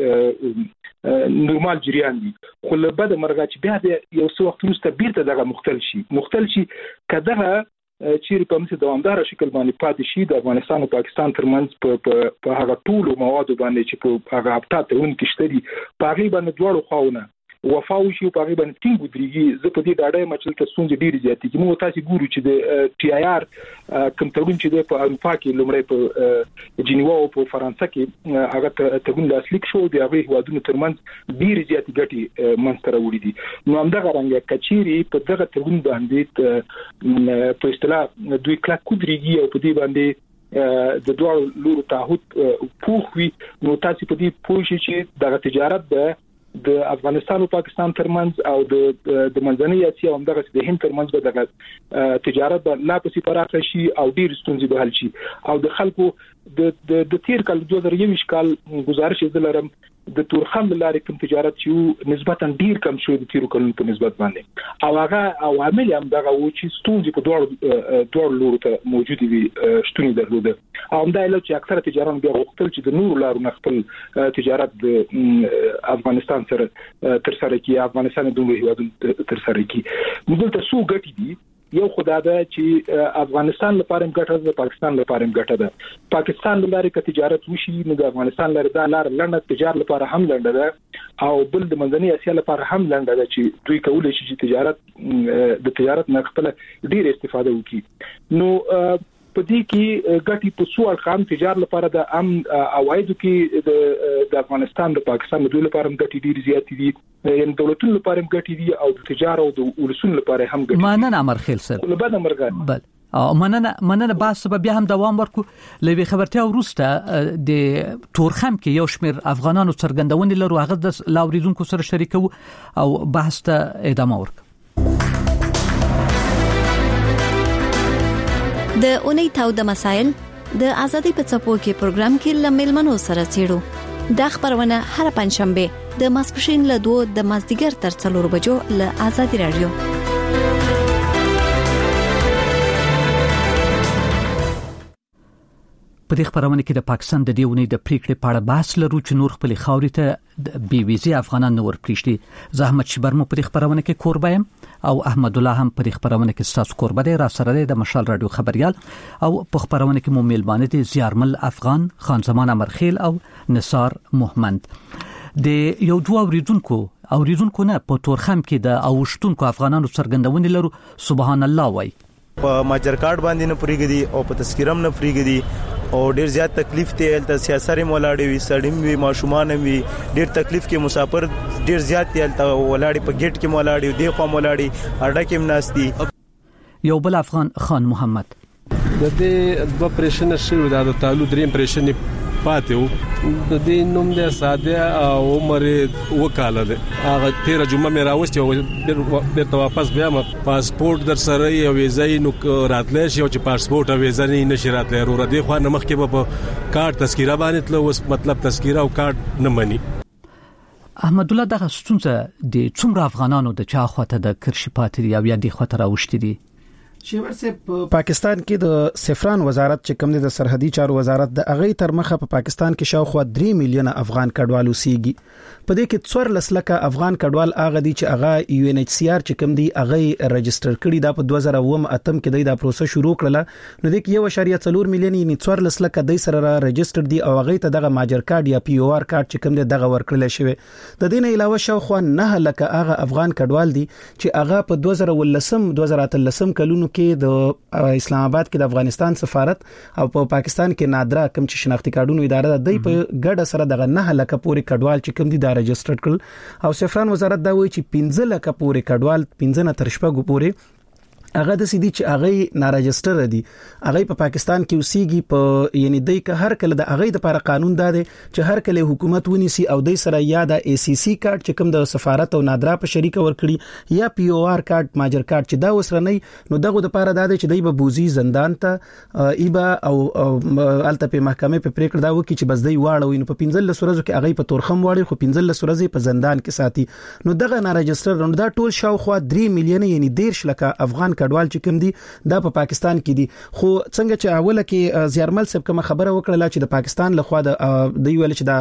دغه نورمال جریان دي خو له بده مرغه چې بیا یو څو وخت وروسته بیرته دغه مختل شي کداغه چې په مسه دوامدار شکل باندې پاتې شي د افغانستان او پاکستان ترمنځ په هغه ټول مواد باندې چې په هغه اپټات ون کې شته دي په هغه باندې دوه خواونه وفاو شي په هغه باندې ټینګ ودرېږي زه په دې ډاډه مچل ته څنګه ډیر زیاتې چې موږ تاسو ګورو چې د ټي آی آر کوم تړون چې د په اروپا کې لومړی په جنیوا او په فرانسه کې هغه تړون لاسلیک شو د هغه هیوادونو ترمنځ ډیر زیاتې ګټې منځته راوړي دي نو همدغه رنګه کچيري په دغه تړون باندې په اصطلاح دوی کلک ودرېږي او په دې باندې د دوه لورو تعهد پوښوي نو تاسو په دې پوښی چې دغه تجارت د افغانستان او پاکستان ترمنځ او د منځنۍ اسیا او دغه د هند ترمنځ به دغه تجارت لا پسې پراخه شي او ډیر ستونزې به حل شي او د خلکو د تیر کال 2021 کال گزارش دلرم د تورخم لارې کوم تجارت چې نسبتا ډیر کم شو د تیرو کلونو په نسبت باندې او هغه عوامل هم دغه و چې ستونزې په دوه لورو ته موجود وي شتون درلوده او دا له چې اکثره تجاران بیا غوښتل چې د نورو لارو خپل تجارت د افغانستان سره تر سره کی افغانستان د هیوادونو تر سره کی دلته څو ګټې دي یو خدای دا چې افغانستان لپاره ګټه ده پاکستان لپاره ګټه ده پاکستان لپاره ک تجارت وشي نو د افغانستان لپاره دا لار لنډه تجارت لپاره هم لنډه ده او بل د منځنۍ اسیا لپاره هم لنډه ده چې دوی کولای شي چې د تجارت نه خپل ډیر استفاده وکړي نو په دې کې ګټي په څو ارقام تجارت لپاره د عوایدو کې د افغانستان د پاکستان د دوی لپاره ګټي ډیر زیات دي یعنی دولتونو لپاره ګټي دي او د تجارت او د ولسونو لپاره هم ګټي مننه امرخیل سر له بعد مرګ بل مننه بس بیا هم دوام ورکو لوي خبرتیا ورسته د تورخم کې یو شمیر افغانانو څرګندونې لرو هغه د لاوریدونکو سره شریکو او بحث ته ادامه ورکو د اونۍ تاو د مسائل د ازادي په څپو کې پروګرام کې لمل منو سره چیرو د خبرونه هر پنځشنبه د ماسپښین له 2 د مازدیګر تر 4 بجو له ازادي رادیو په دې خبرونه کې د پاکستان د دیونی د پریکړې په اړه بحث لرو چې نور خپل خاورې ته بي ویزه افغانان نور پریشتي زحمت شبرمو په دې خبرونه کې کوربایم او احمد الله هم په دې خبرونه کې ستاسو کوربه دی را سره د مشال رادیو خبريال او په خبرونه کې مو میلمانه دي زیارمل افغان خان زمان امرخیل او نثار محمد د یو دوه اوریدونکو نه په تورخم کې د اوشتونکو افغانانو څرګندونې لرو سبحان الله وای په ماجر کارت باندې نه پریګدي او په تذکرم نه پریګدي او ډیر زیات تکلیف ته ال سیاسي مولاړي وي سړیم وي ماشومان وي ډیر تکلیف کې مسافر ډیر زیات ال ولاړي په گیټ کې مولاړي دی خو مولاړي اډه کې مناستي یو بل افغان خان محمد د دې د پرېشن شي د تعالو دریم پرېشن پاتې د دې نوم د ساده او عمر وکاله ده هغه 13 جمعه مې راوستي او بیرته واپس بیا ما پاسپورت در سره یو ویزای نو راتلې شي او چې پاسپورت او ویزا نه نشي راتلې ورو دي خو نه مخکې په کارت تذکره باندې تل اوس مطلب تذکره او کارت نه مني احمد الله دغه ستونزه د څومره افغانانو د چا خواته د کرشي پاتې یا د خواته راوښتي دي شیور سے پاکستان کې د سفران وزارت چې کوم د سرحدي چارو وزارت د اغه تر مخه په پاکستان کې شاوخوا 3 میلیون افغان کډوال اوسېږي په دې کې 4 لکه افغان کډوال اغه دي چې اغه یو ان ایچ سی آر چې کوم دي اغه ريجستره کړي دا په 2008 کې د پروسه شروع کړله نو د کې 1.4 میلیون یعنی 4 لکه د سره ريجستره دي او اغه ته دغه ماجر کارت یا پی او آر کارت چې کوم دي دغه ورکړل شوی د دې نه علاوه شاوخوا 9 لکه اغه افغان کډوال دي چې اغه په 2013 کلونو کې د اسلام آباد کې د افغانستان سفارت او په پاکستان کې نادرا کوم چې شناختی کارتونو اداره د په ګډه سره دغه 9 لکه پورې کډوال چې کوم دي دا ريجستره کړل او سفران وزارت دا وایي چې 15 لکه پورې کډوال 15 تر شپږ پورې هغه د سیدی چې هغه ناراجستر دي هغه په پاکستان کې اوسېږي په یعنی دای که هر کله د هغه د لپاره قانون داده چې هر کله حکومت ونیسي او د سره یا د ای سی سی کارت چې کوم د سفارت او نادرا په شریک ورکړي یا پی او آر کارت ماجر کارت چې دا وسره نه نو دغه د لپاره داده چې دای به بوزي زندان ته ایبا او الته په محکمه په پریکړه دا وکړي چې بس دای واړو نو په 15 ورځو کې هغه په تورخم واړي خو 15 ورځې په زندان کې ساتي نو دغه ناراجستر نو دا ټول شاوخوا 3 میلیون یعنی 10 لک افغان کډوال چې کوم دي دا په پاکستان کې دي خو څنګه چې اوله کې زیارمل صاحب کوم خبره وکړه چې د پاکستان لخوا د ویل چې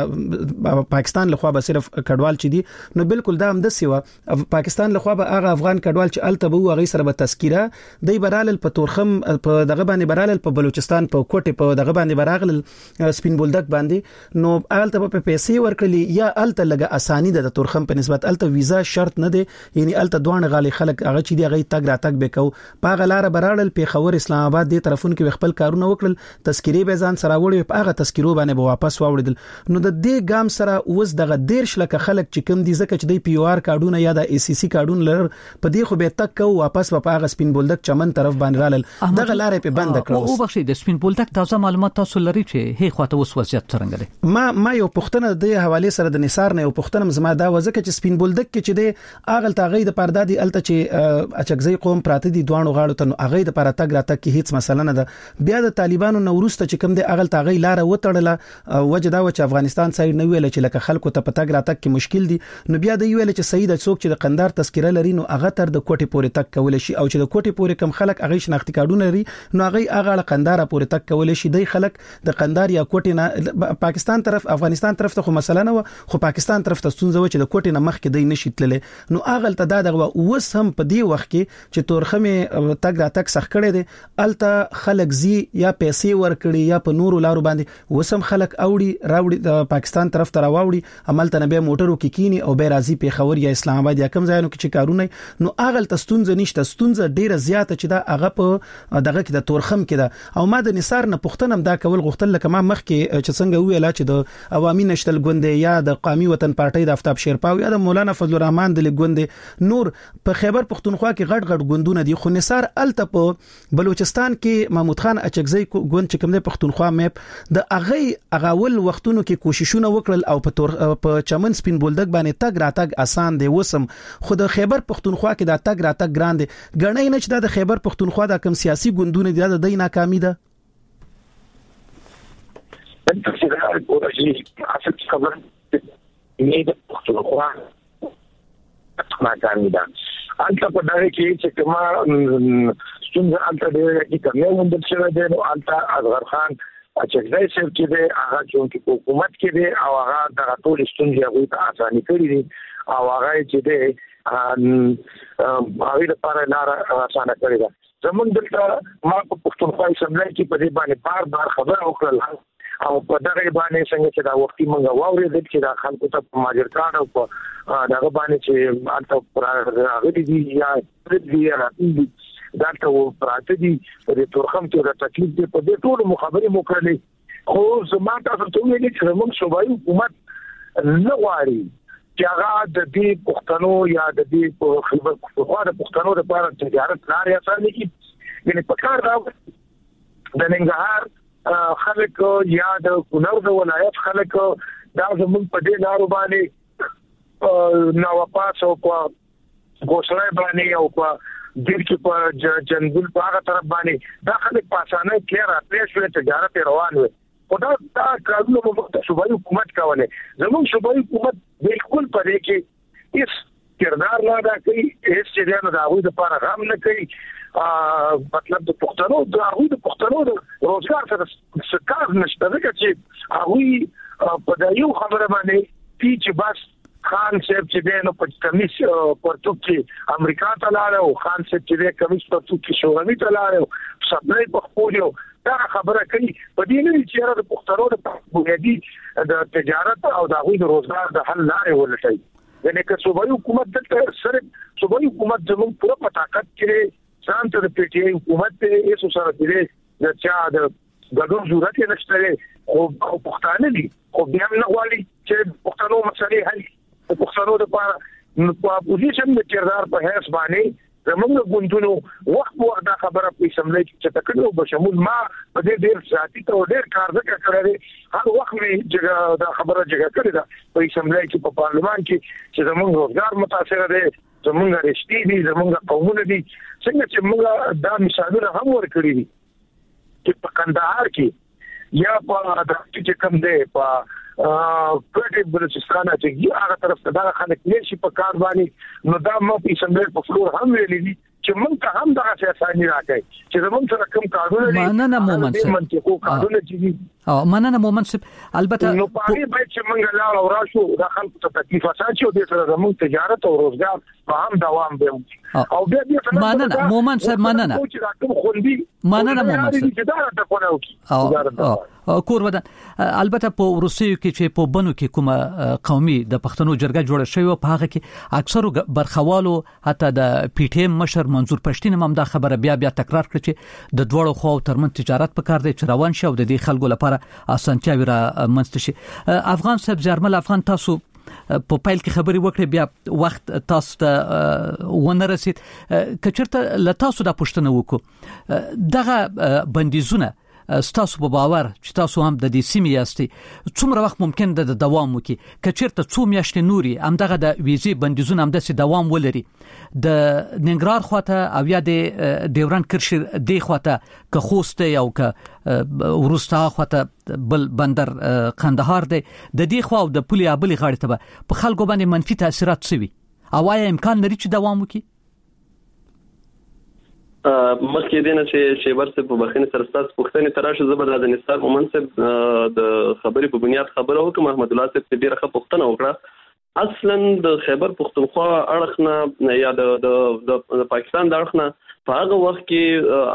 د پاکستان لخوا به صرف کډوال چې دي نو بالکل دا هم د سیوا پاکستان لخوا به هغه افغان کډوال چې الته به هغه سره به تذکره دی برال په تورخم په دغه باندې برال په بلوچستان په کوټه په دغه باندې براغل سپین بولدک باندې نو الته په پیسې ورکړي یا الته لګه اساني د تورخم په نسبت الته ویزا شرط نه دی یعنی الته دوه غالي خلک هغه چې دی هغه تګ راتګ به کو په غلار برال په خور اسلام آباد د طرفون کې خپل کارونه وکړل تذکری به ځان سره وړي په هغه تذکرو باندې به واپس واوړل نو د دې ګام سره اوس دغه 10 لک خلک چې کوم دي ځکه چې د پی او آر کارډونه یا د ای سی سی کارډونه لر په دې خو به تک کو واپس په هغه سپین بولدک چمن طرف باندې رالل دغه لارې په بند کړو او بخښي د سپین بولدک تازه معلومات تاسو لري چې هي خواته اوس وضعیت څنګه دی ما یو پښتنه د حواله سره د نثار نه یو پښتنه زما دا وځکه چې سپین بولدک کې چې د اغل تاغې د پردادي الته چې اچکزي قوم پراته دي دوانو غاړو ته هغه د پاره تګ راتګ کې هیڅ مسله نه ده بیا د طالبانو نوروسته چې کوم د اغل تاغې لار وټړله وجه دا و چې افغانستان سایډ نه ویل چې لکه خلکو ته پتاګ راتګ کې مشکل دي نو بیا د ویل چې سید څوک چې د قندار تذکره لري نو هغه تر د کوټې پورې تک کول شي او چې د کوټې پورې کم خلک هغه شناختی کارډونه لري نو هغه قندار پورې تک کول شي د خلک د قندار یا کوټې نه پاکستان طرف افغانستان طرف ته خو مسله نه و خو پاکستان طرف ته ستونزه و چې د کوټې نه مخ کې دی نشي تللې نو اغل ته دا دغه وس هم په دی وخت کې چې تورخمه تګ راتګ سخت کړي دي الته خلک زی یا پیسې ورکړي یا په نورو لارو باندې وسم خلک اوړي راوړي د پاکستان طرف ته راوړي عمل ته به موټرو کې کینی او به راځي په خبر یا اسلام آباد یا کوم ځایونو کې چې کارونه نو اغل تستونزه نشته ستونزه ډیره زیاته چې دا هغه په دغه کې د تورخم کې ده او ما د نثار نه پښتنم دا کول غوښتل لکه ما مخ کې چې څنګه ویلا چې د عوامي نشتل ګوندې یا د قومي وطن پارټي د افتاب شیرپاو یا د مولانا فضل الرحمن د ګوندې نور په خیبر پښتونخوا کې غټ غټ ګوندونه دي خو نثار الته په بلوچستان کې محمود خان اچکزی ګوند چې کوم د پښتونخوا میپ د اغه اول وختونو کې کوششونه وکړل او په چمن سپین بولدک باندې تګ راتګ آسان دی وسم خو د خیبر پښتونخوا کې دا تګ راتګ ګران دی غنۍ نه چې د خیبر پښتونخوا د کم سیاسي ګوندونه دي د ناکامي ده انت چې دا ورشي اصل خبر نه د پښتونخوا ناکامي ده انت په دغه کې چې کما څنګه انت دې کې کومه وندل شوی دی نو انت اصغر خان اچکزای سر کې دی هغه چې حکومت کې دی او هغه د ټول ستونزې هغه ته اساني کړی دي او هغه چې دی هغه لپاره لار اسانه کړی ده زمونږ دلته ما په پښتونخوا اسمبلی کې په دې باندې بار خبر وکړل او په دغه باندې څنګه چې دا وختي مونږ واورېدل چې دا خلکو ته په ماجر کارت او په دغه باندې چې الته هغه دي یا دي دا ته پراته دي په تورخم کې د تکلیف دی په دې ټول مخابري موکړلې خو زما تاسو ته ویلي چې موږ صوبایي حکومت نه غواړي چې هغه د دې پښتنو یا د دې په خبر د پښتنو لپاره تجارت لارې اسانه کړي یعنی په کار دا د ننګرهار خلک یا د کونړ د ولایت خلک دا زموږ په دې لارو باندې نو واپس او په ګوسړای باندې او په دیر کې په جنگل په هغه طرف باندې دا خلک په اسانه کې راتلې شوې تجارت روان وي خدا دا کارونه موږ صوبایي حکومت کوله زموږ صوبایي حکومت بالکل پرې کې اس کردار نه دا کوي هیڅ چې نه دا وي د لپاره غم نه کوي مطلب د پښتنو د هغه د پښتنو د روزګار سره سکار نشته ځکه چې هغه په دایو خبره باندې چې بس خان صاحب چې دنه په کمیس پرتو کې امریکا ته لاړو خان صاحب چې د کمیس پرتو کې شوروي ته لاړو سپلای په خپلو دا خبره کوي په دې نه چې د پښتنو د بنیادی د تجارت او د هغه د روزګار د حل لارې ولټي یعنی که صوبایي حکومت د سره صوبایي حکومت زموږ پوره په طاقت کې ځان ته د پی ټی آی حکومت ته ایسو سره دی د چا د ګډون ضرورت نشته او پښتانه دي خو بیا نه غواړي چې پښتنو مسلې حل پښتنو د په اپوزیشن د کردار په هیڅ باندې زمونږ غونډونو وخت دا خبره په اسمبلی کې تکړه بشمول ما په دې ډیر ذاتي ته ډیر کار وکړی هر وخت می دا خبره جګه کړې ده په اسمبلی کې په پارلمان کې چې زمونږ روزګار متاثر دي زمونږ رښتې دي زمونږ قومونه دي څنګه چې موږ دا مثالونه هم ورکړي دي چې په کندهار کې یا په د چې کوم دی په پټي بلوچستان چې هغه طرف ته دا خلک نشي په کار باندې نو دا مو په اسمبلی په فلور هم ویلي دي چې موږ ته هم دا اساسي راکړي چې زموږ سره کوم کارونه دي مننه مومن کارونه چې مننه مومن صاحب البته نو پاره باید چې موږ لا او راشو د خلکو ته تکلیف اساسي او د سره زموږ تجارت او روزګار په هم دوام دی او بیا مننه مومن صاحب مننه مومن صاحب کور ودان البته په روسیو کې چې په بنو کې کومه قومي د پښتنو جرګه جوړه شوی په هغه کې اکثرو برخوالو حتی د پی ټی ایم مشر منظور پښتين هم دا خبره بیا تکرار کړ چې د دوړو خو ترمن تجارت په کار دی چې روان شي او د دې خلکو لپاره اسانتیاوي را منځته شي افغان صاحب زرمل افغان تاسو په پایل کې خبري وکړې بیا وخت تاسو ته ونه رسید کچرته لتاسو د پښتنو وکړو دغه بندیزونه ستاسو په باور چې تاسو هم د دې سیمې یاستئ څومره وخت ممکن د دوام وکړي کچرته څو میاشتې نوري همدغه د ویزې بندیزونه هم د دوام ولري د ننګرهار خواته او یا د ډیورند کرښې د خواته که خوست او که ورستا خواته بل بندر قندهار دی د دې خوا او د پولي ابل غاړې ته په خلکو باندې منفي تاثیرات سوي او آیا امکان لري چې دوام وکړي مخکې دینه چې ورته په بخښنې سره تاسو پوښتنې تراشه زبر د نثار منصب د خبرې په بنیاد خبره وکم احمد الله صاحب ډیره ښه پوښتنه وکړه اصلا د خیبر پختونخوا اړخنه یا د پاکستان د اړخنه په هغه وخت کې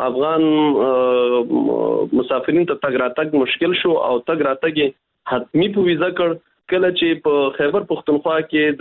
افغان مسافرین ته تګ راتګ مشکل شو او تګ راتګ حتمی په ویزا کړ کله چې په خیبر پختونخوا کې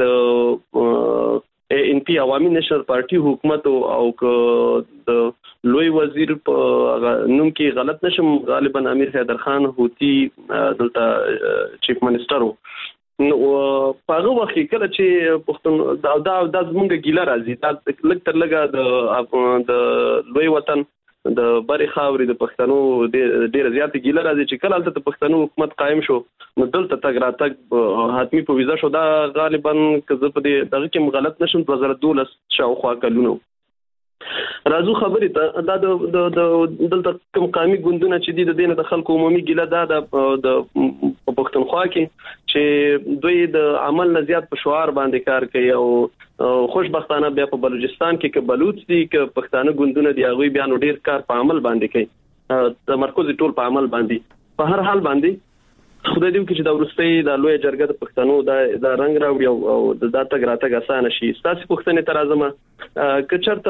د ان پی عوامي نېشنل پارټي حکومت او د لوی وزیر په نوم کې غلط نشم غالبا امیر حیدر خان هوتی دلته چیف منسٹر نو په هغه وخت کې کله چې پښتون دا زمونږ ګیله راځي دا لږ تر لږه د لوی وطن د بری خاوري د پښتنو ډیر زیات ګیله راځي چې کله د پښتنو حکومت قائم شو نو دلته تګ راتګ حتمی په ویزا شو دا غالبا کزه په دغه کې غلط نشم 2012 شاوخوا کلونو راځو خبرې ته دا د دلته کوم قومي ګوندونه چې د دینه د خلکو عمومي ګیله دا د پښتونخوا کې چې دوی د عمل نه زیات په شعار باندې کار کوي او خوشبختانه بیا په بلوچستان کې ک بلوچ دي ک پښتانه ګوندونه دی هغه بیا نو ډیر کار په عمل باندې کوي تمرکز ټول په عمل باندې په هر حال باندې خدای دې وکړي چې دا ورستۍ د لوی جرګه د پښتنو د رنگ راوړي او د داتګ راتګ اسانه شي تاسو پښتنې تر ازمه کچرته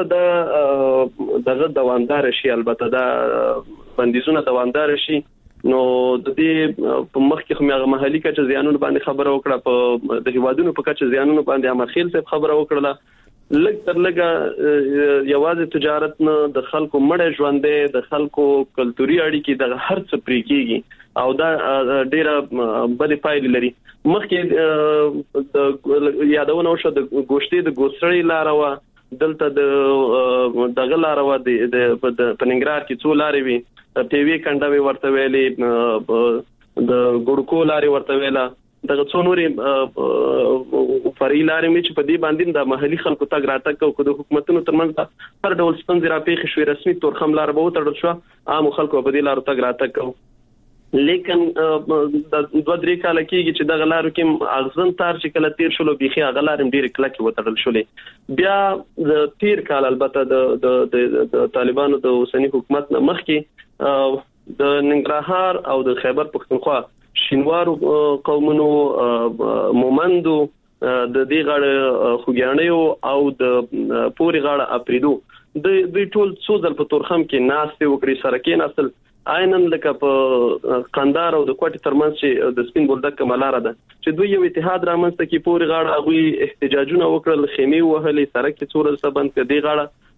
د دوامدار شي البته دا بندیزونه دوامدار شي نو د دې په مخ کې هم هغه محلي کچ زیانونو باندې خبره وکړه په د هیوادونو په کچ زیانونو باندې امرخیل صاحب خبره وکړه لږ تر لږه یوازې تجارت نه د خلکو مړ ژوندې د خلکو کلتوري اړیکې د هر څه پرې کیږي او دا ډیره بلې پایلې لري مخکې د یادونه وشو د ګوشتې د ګوسړې لاروا دلته د غلاروا د پننګرار کې څو لارې وي پیوي کنډوي ورته ویلې د ګړکو لارې ورته ویلا دغه څو نوري فرعي لارې مې چې په دې باندې د محلي خلکو تګ راتګ او د حکومتونو ترمنځ هر ډول ستونزې راپېښ شوې رسمي تور خم لار به وتړل شو عام خلکو په دې لارو تګ راتګ کوي لیکن د 2-3 کال کېږي چې د غلارو کې اغزن تار چې کله تیر شلو بيخي غلارم ډیر کلک وتړل شولې بیا د تیر کال البته د طالبانو د اوسنی حکومت نه مخکې د ننګرهار او د خیبر پختونخوا شینوارو قومونو مومندو د دې غاړه خوګیانیو او د پوري غاړه اپریدو د ټول څو ځل په تورخم کې ناس وکړي سره کې نسل عینن لکه په قندار او د کوټي ترمنځ چې د سپین بولدک کمالاره ده چې دوی یو اتحاد رامنځته کې پوري غاړه غوي احتجاجونه وکړل خیمه وهلې سره کې څورل سبند کې دی غاړه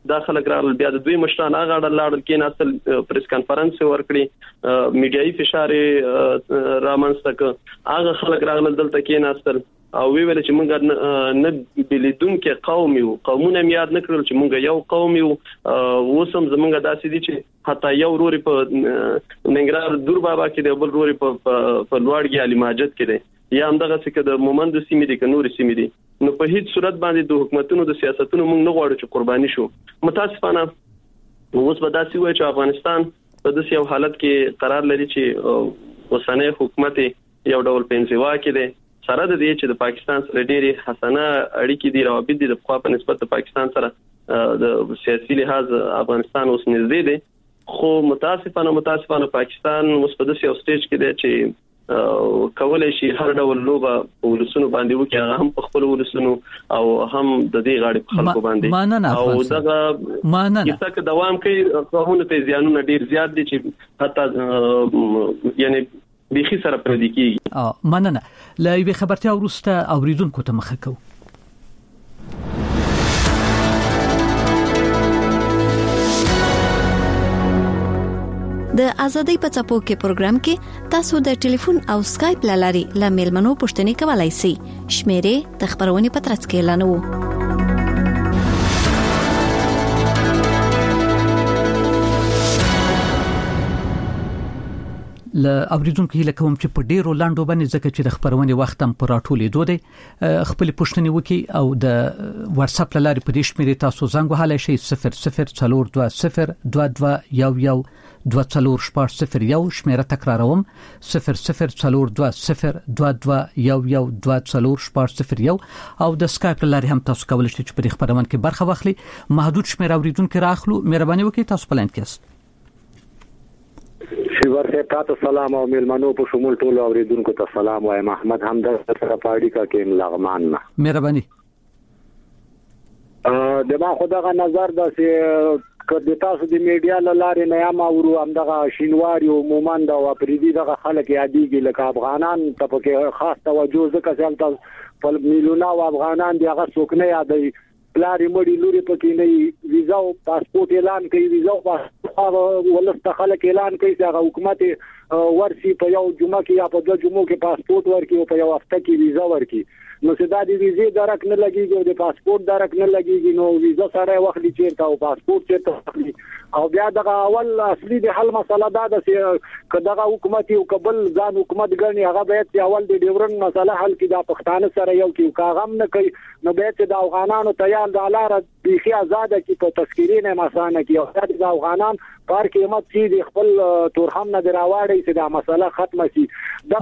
داخله کړل بیا د دوی مشران هغه لاړل کې ناسل پریس کانفرنس ورکړي میډیایي فشار رامنځته ک هغه خلک راغلل دلته کې ناسل او ویل چې موږ نه بلیدون کې قوم یو قومونه یاد نکړل چې موږ یو قوم یو وسم زمونږ داسې دي چې حتی یو روري په ننګرهار دور بابا کې دی بل روري په لوړګي علي ماجد کې دی یا همدغه څه د مومند سیمې دي ک نور سیمې دي نو په هیڅ صورت باندې د حکومتونو د سیاستونو موږ نه غواړو چې قرباني شو متاسفانه اوس به داسې وایي چې افغانستان په داسې یو حالت کې قرار لري چې اوسنۍ حکومت یو ډول پنځوا کې دی سره د دې چې د پاکستان سره ډېری حسنه اړیکې دي روابط دي د خوا په نسبت د پاکستان سره د سیاسي لحاظ افغانستان اوس نږدې دی خو متاسفانه پاکستان اوس په داسې یو سټیج کې دی چې کولای شي هر ډول لوبه ولسونو باندې وکړي هم په خپل ولسونو او هم د دې غاړي په خلکو باندې او دغه کیسه کې دوام کوي قومونه ته زیانونه ډیر زیات دي چې حتی یعنی بيخي سره پردي کیږي مننه لا یو خبرتیا ورسته اوریدونکو ته مخه کو د ازادۍ په څپو کې پروګرام کې تاسو د ټلیفون او سکایپ لاري لامل منو پښتني کولای شئ شمیرې د خبرونې پترڅ کې اعلانوو ل اوریدونکو هله کوم چې په ډیرو لاندو باندې ځکه چې د خبرونې وخت هم پر راټولې دوی خپل پښتني وکي او د واتس اپ لاري په دې شمیرې تاسو زنګ وهاله شي 0020224240 شمیره تکراروم 0020224240 او د سکایپ لاري هم تاسو کولای شئ چې په خبرونه کې برخه واخلئ محدود شمیره اوریدونکو راخلو مهرباني وکړئ تاسو پلان کېست شیور سے تاسو سلام او ملمنو په شمول ټول اوریدونکو ته سلام وایم محمد همدرد سره پاړی کا کې لغمان نه مهرباني دما خدای نظر د سي کله تاسو د میډیا لاره نه یم او همدغه شینواری او مومند او پریدي دغه خلک یادېږي لکه افغانان ته په خاص توجه ځکه چې په میلیونه افغانان دغه څوک نه یادې لاري مړي لوري پکې نه ویزا او پاسپورت اعلان کوي ویزا او پاسپورت ولست خلک اعلان کوي چې حکومت ورسي په یو جمعه کې یا په دوه جمعو کې پاسپورت ورکي او په یو هفته کې ویزا ورکي نو سدا دي ویزه درک نه لګيږي او د پاسپورت درک نه لګيږي نو ویزا سره وخت چیرته او پاسپورت چیرته اخلي او بیا دغه اول اصلي د حل مسله دا ده چې کداغه حکومت یو قبل ځان حکومت ګڼي هغه باید چې اول د ډیورن مسله حل کړي د پښتانه سره یو کې کاغم نه کوي نو باید چې د افغانانو تیار د لاره بيخي آزاد کی په تذکيري نه مسانه کې او د افغانان پر قیمت چې د خپل تورهم نه دراوړي چې دا مسله ختمه شي دا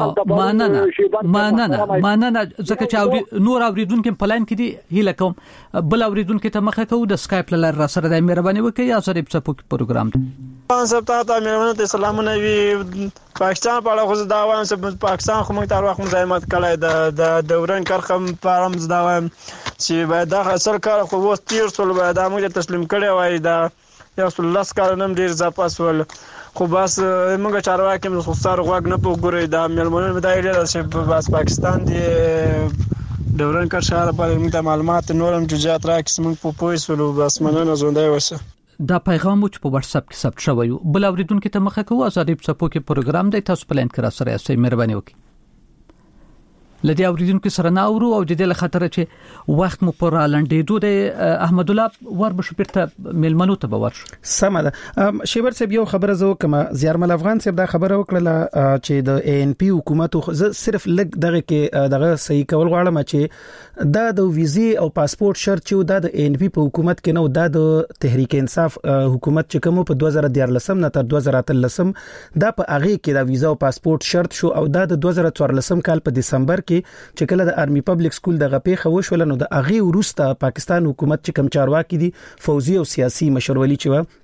ماننه ځکه چې نور اوریدونکو پلان کې دي هله کوم بل اوریدونکو ته مخه کو د سکایپ لاره را سره د مهرباني وکړئ یا سره په پروګرام سب ته مهرباني ته سلامونه وي پاکستان په اړه خو دا وایم چې پاکستان خو موږ تر وخت مزاحمت کړی د دوران کرخم پرم زدا وایم چې باید دا اصل کار خو وو تیر سول باید موږ تسلیم کړی وای دا یو څلس کال نم ډیر ځپاس ول خو بس موږ چارواکي موږ خسر غوګ نه پوګوري دا ملمنو مدایره چې بس پاکستان دی دوران کار شهر په موږ معلومات نورم جوجات راکس موږ په پویسولو بس مننه زونده وسه دا پیغام چې په واتس اپ کې ثبت شوی بل اوریدونکو ته مخه کوو ازادي په څپو کې پروګرام دی تاسو پلان کړئ سره یې مهرباني وکړئ لدی اوریدونکو سره ناورو او د دې خطر چې وخت مو پر لاندې د احمد الله وربش پرته ملمنو ته باور سم ده شیبر صاحب یو خبره زو کما زیارمل افغان صاحب دا خبره وکړه چې د ان پی حکومت صرف لګ دغه کې دغه صحیح کول غواړم چې دا د ویزه او پاسپورت شرط چې دا د ان پی په حکومت کې نو دا د تحریک انصاف حکومت چې کوم په 2014 نه تر 2013 دا په هغه کې دا ویزه او پاسپورت شرط شو او دا د 2014 کال په دسمبر کې چې کله د آرمي پبلک سکول دغه پیښه وشول نو د اغه وروسته پاکستان حکومت چې کم چارواکي دي فوزي او سیاسي مشرولي چې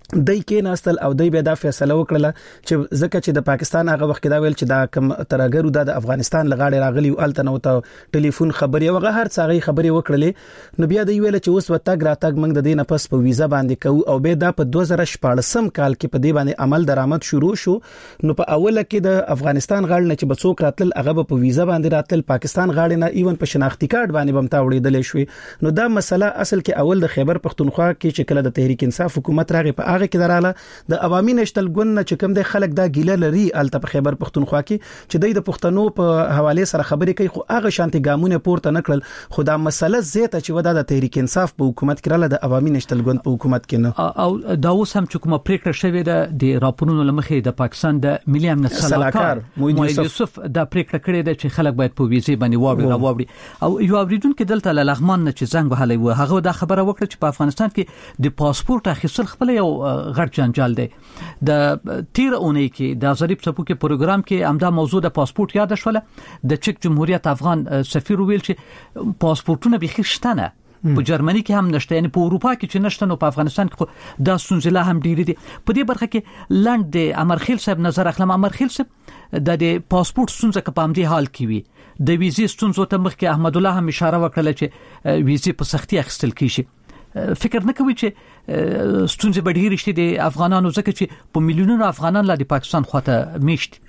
دای کې ناستل او دای به دا فیصله وکړه چې ځکه چې د پاکستان هغه وخت دا ویل چې دا کم ترګرو د افغانستان لغاړي راغلی او الته نو ته ټلیفون خبري او هر څاغي خبري وکړلې نو بیا دی ویل چې اوس وتاګ راتګ موږ د دې نه پس په ویزا باندې کوو او به دا په 2014 کال کې په دې باندې عمل درآمد شروع شو نو په اوله کې د افغانستان غاړه نه چې بڅوک راتل هغه په ویزا باندې راتل پاکستان غاړه نه ایون په شناختی کارت باندې بمتا وړېدل شوې نو دا مسله اصل کې اول د خیبر پختونخوا کې چې کله د تحریک انصاف حکومت راغی په هغه کې دراله د عوامي نشتل ګوند نه چې کوم د خلک دا ګیله لري الته په خیبر پختونخوا کې چې د پښتنو په حواله سره خبرې کوي خو هغه شانتي ګامونه پورته نکړل خو دا مسله زیاته چې ودا د تحریک انصاف په حکومت کې رااله د عوامي نشتل ګوند په حکومت کې نه او دا اوس هم چې کومه پریکړه شوې ده د راپورونو لمخې د پاکستان د ملي امنیت صلاحکار موحد یوسف دا پریکړه کړې ده چې خلک باید په ویزه باندې واوړي او یو اوریدونکو دلته له لغمان نه چې زنګ وهلی و هغه دا خبره وکړه چې په افغانستان کې د پاسپورت اخیستل خپل یو غټ جنجال دی د تیر اونۍ کې د آزادی په کې پروګرام کې همدا موضوع د پاسپورت یاد شوله د چک جمهوریت افغان سفیر ویل چې پاسپورتونه به خښتنه په جرمني کې هم نشته یعنی په اروپا کې چې نشته نو په افغانستان کې دا ستونزې لا هم ډېرې دي په دې برخه کې لاند د امرخیل صاحب نظر اخلم امرخیل صاحب د پاسپورت ستونزه په همدې حال کې وي د ویزې ستونزو ته مخکې احمد الله هم اشاره وکړه چې ویزې په سختي اخیستل کیږي فکر نه کوي چې ستونزې به ډېرې شي د افغانانو ځکه چې په میلیونونو افغانان لا د پاکستان خواته میشت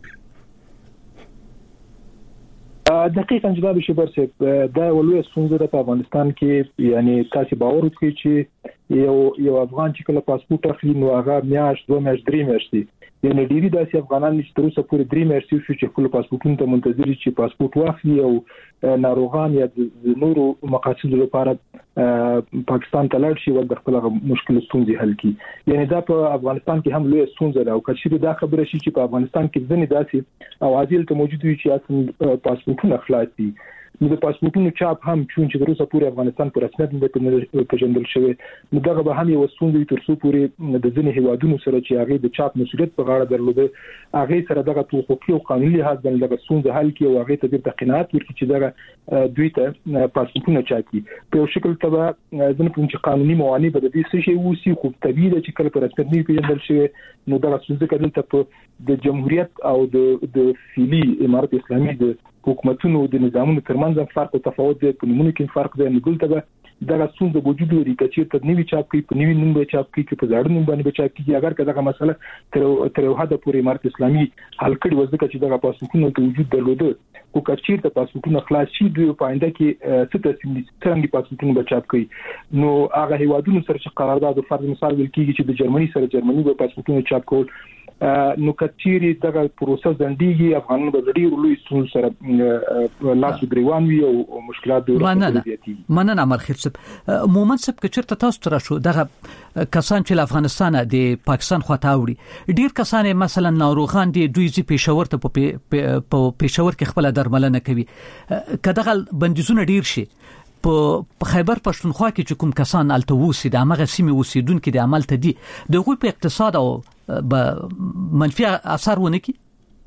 دقیقاً جناب شبر صاحب دا ولوي ستونزه په افغانستان کې یعنی تاسو باور وکړئ چې یو افغان چې کله پاسپورت اخلي نو هغه میاشت 2 میاشت 3 میاشتې یعنی ډیری داسې افغانان چې تر اوسه پورې 3 میاشتې شو چې خپل پاسپورتونه ته منتظر چې پاسپورت واخلي او ناروغان یا د نورو مقاصدو لپاره پاکستان ته لاړ شي ول د خپل مشکل ستونزې حل کړي یعنی دا په افغانستان کې هم لوی ستونزه ده او کله دا خبره شي چې په افغانستان کې ځنې داسې او عادل ته موجود وي چې اصل پاسپورتونه خلاص دي نو د پاسپورتونو چاپ هم چې تر اوسه پورې افغانستان پر رسمیت نه پیژندل شوی نو دغه به هم یو ستونزه تر څو پورې د ځینې هیوادونو سره چې هغه د چاپ مسولیت په غاړه درلوده هغه سره دغه حقوقي او قانوني لحاظ باندې دغه ستونزه حل کړي او هغه ته د قناعت ورکړي چې دغه دوی ته پاسپورتونه چاپي په یو شکل ته ځنه په چې قانوني موانع به د دې شی وسی خو طبيعي ده چې کله پر رسمیت نه پیژندل شوی نو دغه ستونزه کله ته د جمهوریت او د فعلی امارت اسلامي د حکومتونو د نظامونو ترمنځ فرق او تفاوت دی په نمونه کې فرق دی نو دلته دغه څنګه وجود لري چې ته نیوی چاپ کوي په نیوی نوم به چاپ کوي په ځاړو نوم باندې چاپ کوي اگر کله مسله تر یو حد پورې امارت اسلامي حل کړي وځي چې دغه پاسپورتونه ته وجود درلوده او کچیر ته پاسپورتونه خلاص شي دوی په آینده کې څه څنګه پاسپورتونه به چاپ کوي نو هغه هیوادونو سره چې قرارداد فرض مثال ویل کیږي چې د جرمني سره جرمني به پاسپورتونه چاپ کول نو کچيري دغه پروسه ځندېږي افغانانو به ډېر لوی ستونزې سره لاس ګریوان وي او مشکلات دي مننه امرخیل صاحب مومن صاحب کچرته تاسو تر شو دغه کسان چې افغانستان د پاکستان خواته وړي ډېر کسان مثلا ناروغان دي دوی زی پېښور ته په پېښور کې خپل درملنه کوي کداغه بندیزونه ډېر شي په خیبر پښتونخوا کې چې کوم کسان التووسی د هغه سیمه اوسیدونکو د عمل ته دي دغه په اقتصاد او منفي اثر ونه کی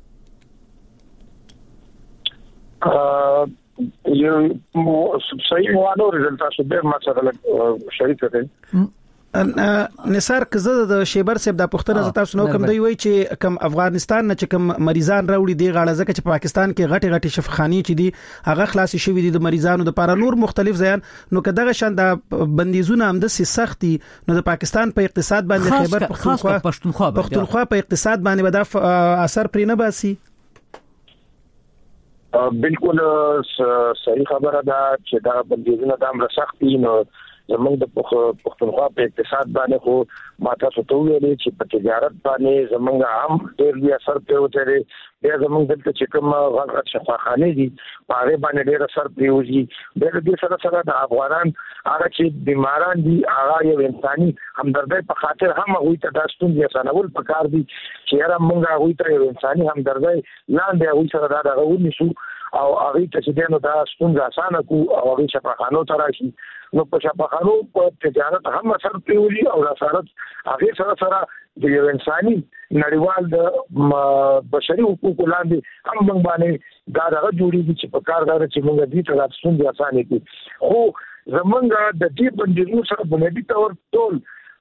یو صحیح موانو رزلټات به ما سره شریک کړي نثار کزه د شیبر صاحب د پښتنه تاسو نو کوم دی وای چې کوم افغانستان نه چې کوم مریضان راوړي دی غاړه ځکه چې پاکستان کې غټي غټي شفاخاني چې دی هغه خلاص شوی دي د مریضانو د لپاره نور مختلف ځایان نو کداغه شان د بندیزونه هم د سختي نو د پاکستان په اقتصاد باندې خیبر پښتونخوا په اقتصاد باندې ودا اثر پرې نه باسي بالکل صحیح خبره ده چې دا بندیزونه د امر سختي نو زموږ د پښتونخوا په اقتصاد باندې خو ماته څه ویلې چې په تجارت باندې زموږ عام ډېر بیا اثر پیوځي بیا زموږ دلته چې کوم غږ شفاخانه دي په هغه باندې ډېر اثر پیوځي د دې سره د افغانان هغه چې بیماران دي هغه یو انساني همدردی په خاطر هم هغه ته د ستونزې اسانول پکار دي چې هر موږ هغه ته یو انساني همدردی لاندې هغه سره دا غوړنی شو او هغه ته چې دنه دا ستونزه اسانه کو او هغه شفاخانو ته راشي نو په شفاخانو په تجارت هم اثر پیوځي او رسالت هغه سره د یو انساني نړیوال د بشري حقوقو لاندې هم موږ باندې دا هغه جوړیږي چې په کار دا چې موږ دې ته ستونزې اسانه کړي خو زمونږ د دې بندیزونو سره بنیادی تور ټول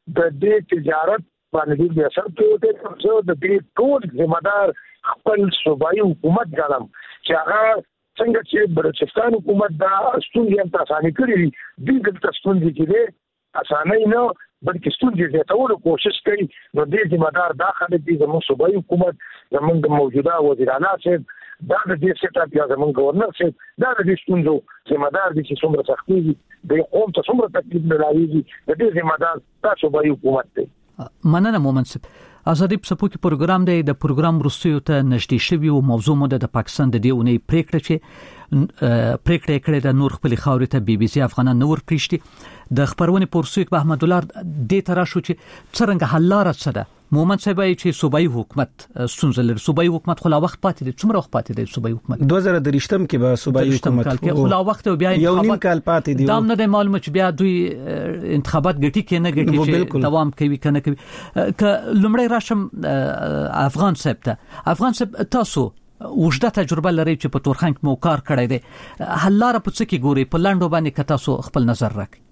د دې تجارت باندې د اثر ته څو د دې ټول ذمہ دار خپل صوبایي حکومت ګڼم چې هغه څنګه چې بلوچستان حکومت دا ستونزې هم اسانه کړې دي دلته ستونزې کې اسانه نه بلکې ستونزې زیاتولو کوشش کوي نو دې ذمہ دار داخله دي زموږ صوبایي حکومت زموږ د موجوده وزیر اعلی صاحب دا د دې سیټاپ یا زموږ گورنر صاحب دا د دې ستونزو ذمہ دار دي چې څومره سختي د قوم ته څومره تکلیف نه راوړي د دې ذمہ دار تاسو صوبایي حکومت دی. مننه مومن صاحب. ازادي په سپوږی پروګرام دی د پروګرام وروستیو ته نږدې شوی او موضوع مو د پاکستان د دې اونۍ پریکړه چې پریکړه کړې د نور خپل خاورې ته بي بي سي افغانان نور پریشتي د خبرونه پورسوک په احمد الله د تر شو چې څنګه حل لار څه ده. مومن صاحب چې صوبایي حکومت ستونزه لري. صوبایي حکومت خو لا وخت پاتې دي. څومره وخت پاتې دي صوبایي حکومت؟ 2023 کې به صوبایي حکومت خو لا وخت بیا یو نیم کال پاتې دي. دا نه د معلومه چې بیا دوی انتخابات ګټي کې نه ګټي چې دوام کوي کنه کوي. ک لمړی راشم افغان صاحب ته. افغان صاحب تاسو وجده تجربه لري چې په تورخم مو کار کړی دی. حل لار په څه کې ګوري په لاندو باندې ک تاسو خپل نظر راکړئ.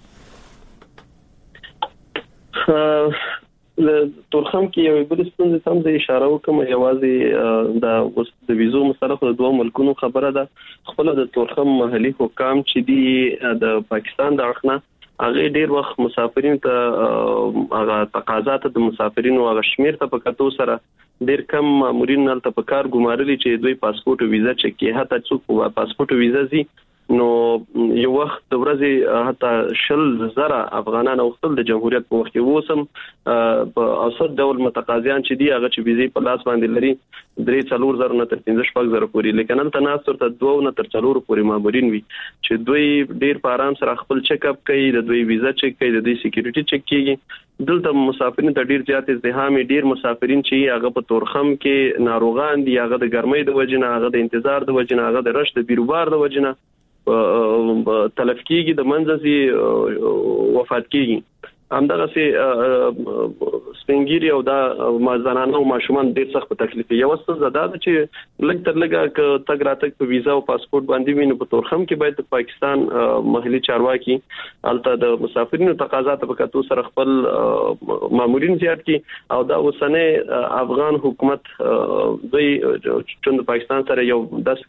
له تورخم کې یو بل ستونزه سم د اشاره وکم یوازې د ویزو مسله خو د دوه ملکونو خبره ده. خپل د تورخم محلي حکام چې دی د پاکستان د اړخنه هغه ډیر وخت مسافرین ته هغه تقاضات د مسافرینو هغه شمیر ته په کتو سره ډیر کم مامورین نلته په کار ګمارلي چې دوی پاسپورت او ویزا چک کې حتی څوک پاسپورت او ویزا زی نو یو وخت د ورځې حتی 100,000 افغانان او خپل د جمهوریت په وخت کې وسم په اوسط ډول متقاضیان چې دی هغه چې ویزې په لاس باندې لري 3-4,000 نه تر 15,000 پورې لیکن تل تناس تر 2 نه تر 4 پورې مامورین وي چې دوی ډیر په آرام سره خپل چیک اپ کوي د دوی ویزا چک کوي د دوی سکیورټي چک کوي. دلته مسافرین ته ډیر زیات ازدحام ډیر مسافرین چې هغه په تورخم کې ناروغان دي هغه د ګرمۍ د وجنه هغه د انتظار د وجنه هغه د رش د بیروبار د وجنه تلف کیږي د منځسي وفات کیږي. همدغه سي سپینګيري او دا مازانانه او ماشومان ډیر سخت په تکلیف یو څه زده چې لږ تر لږه ک تګ راتګ په ویزا او پاسپورت باندې ویني په تورخم کې باید پاکستان محلي چارواکي الته د مسافرینو تقاضات په کتو سره خپل مامورین زیات کی او دا وسنه افغان حکومت دوی چې پاکستان سره یو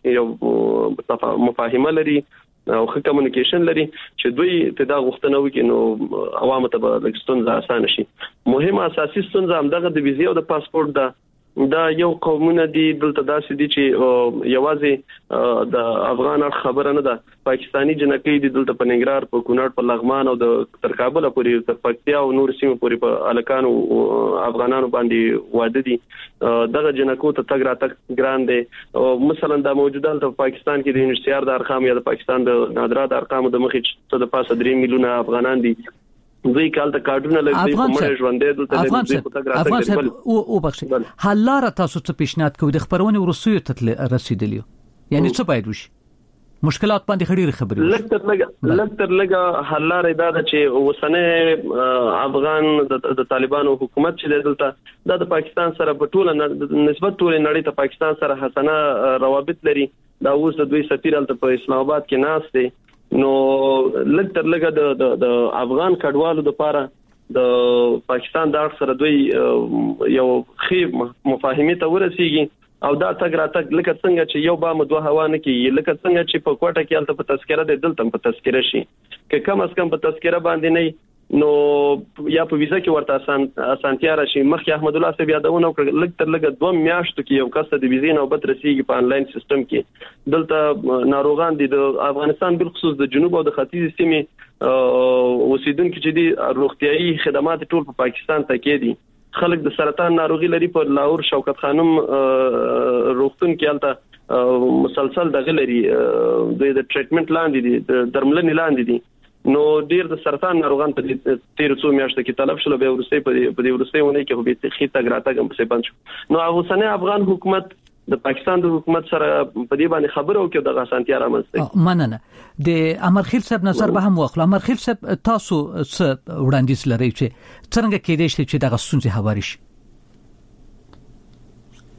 مفاهمه لري او ښه کمیونیکیشن لري چې دوی ته دا غوښتنه وکړي نو عوامو ته به ستونزه اسانه شي. مهمه اساسي ستونزه همدغه د ویزې او د پاسپورت دا یو قومونه دي دلته داسې دي چې یوازې د افغان خبره نه ده پاکستانی جنکې دي دلته په ننګرهار په کونړ په لغمان او د تر کابل پورې تر پکتیا او نور سیمو پورې په الکانو افغانانو باندې واده دي. دغه جنکو ته تګ راتګ ګران دي. مثلا د موجوده د پاکستان کې د انشتیار د ارقام یا د پاکستان د نادرا د ارقام د مخې څخه د پاسه 3 میلیونه افغانان دي. دوی کال ته کارډونه لګوي په مړ ژوندې دلته دوی په تګ راتګ او بخښي. حل لار تاسو ته پیشنهاد کوي د خبرونه ورسوي ته رسیدلی یعنی څه باید وشي؟ مشکلات باندې خړې خبرې لکتر لګه حل لار دا چې وسنه افغان د طالبانو حکومت چې دلته د پاکستان سره په ټوله نسبت ټوله نړۍ ته پاکستان سره حسنه روابط لري. دا اوس د دوی سفیر الته په اسلام آباد کې ناس دی نو لکتر لګه د افغان کډوالو لپاره د پاکستان د اړخ سره دوی یو خې مفاهمه ته ورسیږي او دا تګ راتګ لکه څنګه چې یو بام دوه هوا نه کې لکه څنګه چې په کوټه کې الته په تذکره د دلته په تذکره شي که کم از کم په تذکره باندې نه نو یا په ویزا کې ورته اسانتیا راشي. مخکې احمد الله صاحب یادونه وکړه لږ تر لږه 2 میاشتو کې یو کس د ویزې نوبت رسیږي په انلاین سیستم کې دلته ناروغان دي د افغانستان بل خصوص د جنوب او د ختیځ سیمې اوسیدونکو چې دي روغتيایي خدمات ټول په پاکستان ته کې دي. خلک د سرطان ناروغي لري په لاهور شوکت خانم روغتون کې الته مسلسل دغه لري د ټریټمنټ لاندې دي د درملنې لاندې دي نو ډیر د سرطان ناروغان په 13 میاشتو کې طلب شول به ورسته په دې ورسته ونه کې به تخې تګ راتګ هم څه بند شو. نو هغه سنه افغان حکومت د پاکستان د حکومت سره په دې باندې خبرو کې د غسانتیا رامنځته مننه. د امرخیل صاحب نظر به هم واخلو. امرخیل صاحب تاسو څه وړاندیز لرئ چې څنګه کېدای شي چې د غسونځي هواري شي؟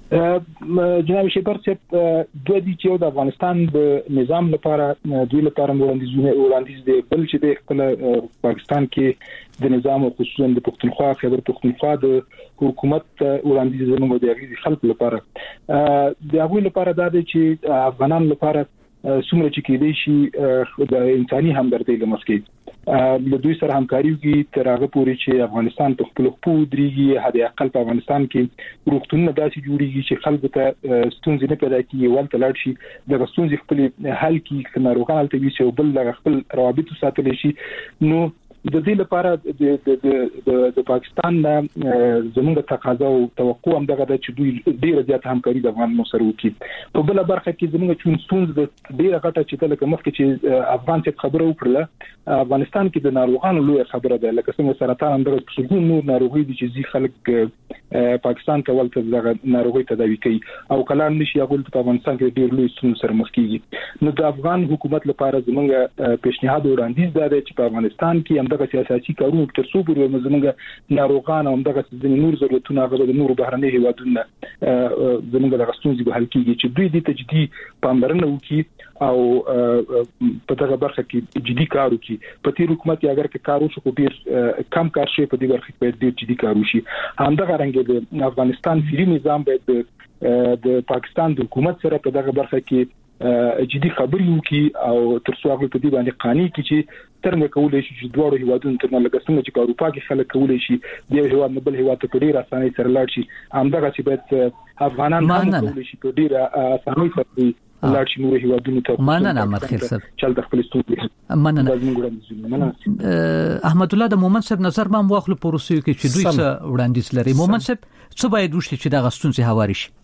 جناب شیبر صاحب دوی دي چې د افغانستان د نظام لپاره دوی لپاره وړاندیز دی بل چې د خپل پاکستان کې د نظام او خصوصا د پښتونخوا خبر پښتونخوا د حکومت وړاندیز زموږ د هغې خلکو لپاره د هغوی لپاره دا دی چې افغانان لپاره څومره چې کېدای شي د انساني همدردۍ لمسکې له دوی سره همکاري وکړي تر هغه پورې چې افغانستان په خپل خپو درېږي حد اقل په افغانستان کې روغتونونه داسې جوړیږي چې خلکو ته ستونزې نه پیدا کیږي ولته لاړ شي د ستونزې خپل حل کې ناروغان هلته وي چې بل خپل روابط ساتل شي نو د دې لپاره د پاکستان زموږ تقاضا او توقع هم دغه د چې دوی ډیره زیات همکاري د افغان سره وکړي په بل برخه کې زموږ چون ستونزه د ډیره غټه چې کله مخکې چې افغان څخه خبره وکړه افغانستان کې د ناروغانو لوی خبره ده لکه څنګه سرطان هم د څلور نور ناروغي دي چې ځي خلک پاکستان ته ولته دغه ناروغي تداوي کوي او کلان نشي هغه په افغانستان کې ډیر لوی ستونزې سره مخ کیږي نو د افغان حکومت لپاره زموږ پیشنهاد وړاندیز ده چې په افغانستان کې هم دغه سیاسي کارونه تر څو پورې زموږ ناروغان او دغه د نور ضرورتونه غوډه د نور بهرني هیوادونو زموږ د غستونځي به حل کیږي چې دوی د تجدي پاملرنه وکړي او په دغه برخه کې جدي کار وکړي په تیر حکومت یې اگر کې کار وشو ډیر کم کار شي په دې برخه کې ډیر جدي کار وشي همدغه رنګ د افغانستان فری نظام باید د پاکستان د حکومت سره په دغه برخه کې جدي خبري وکي او تر څو هغه په دې باندې قانوني کې چې څنګه کولای شي چې دوه هیوادونو ترمنځ لکه څنګه چې اروپا کې خلک کولای شي د هیواد نه بل هیواد ته ډیر اسانه سره لاړ شي همدغه چې باید افغانان هم کولای شي په ډیر اسانه سره لاړ شي نور هیوادونو ته مننه احمد خیر صاحب چل د خپل ستونزې مننه احمد الله د مومن صاحب نظر ما واخلو پروسې کې چې دوی څه وړاندیز لري مومن صاحب څه باید وشي چې د غستونځي هواري شي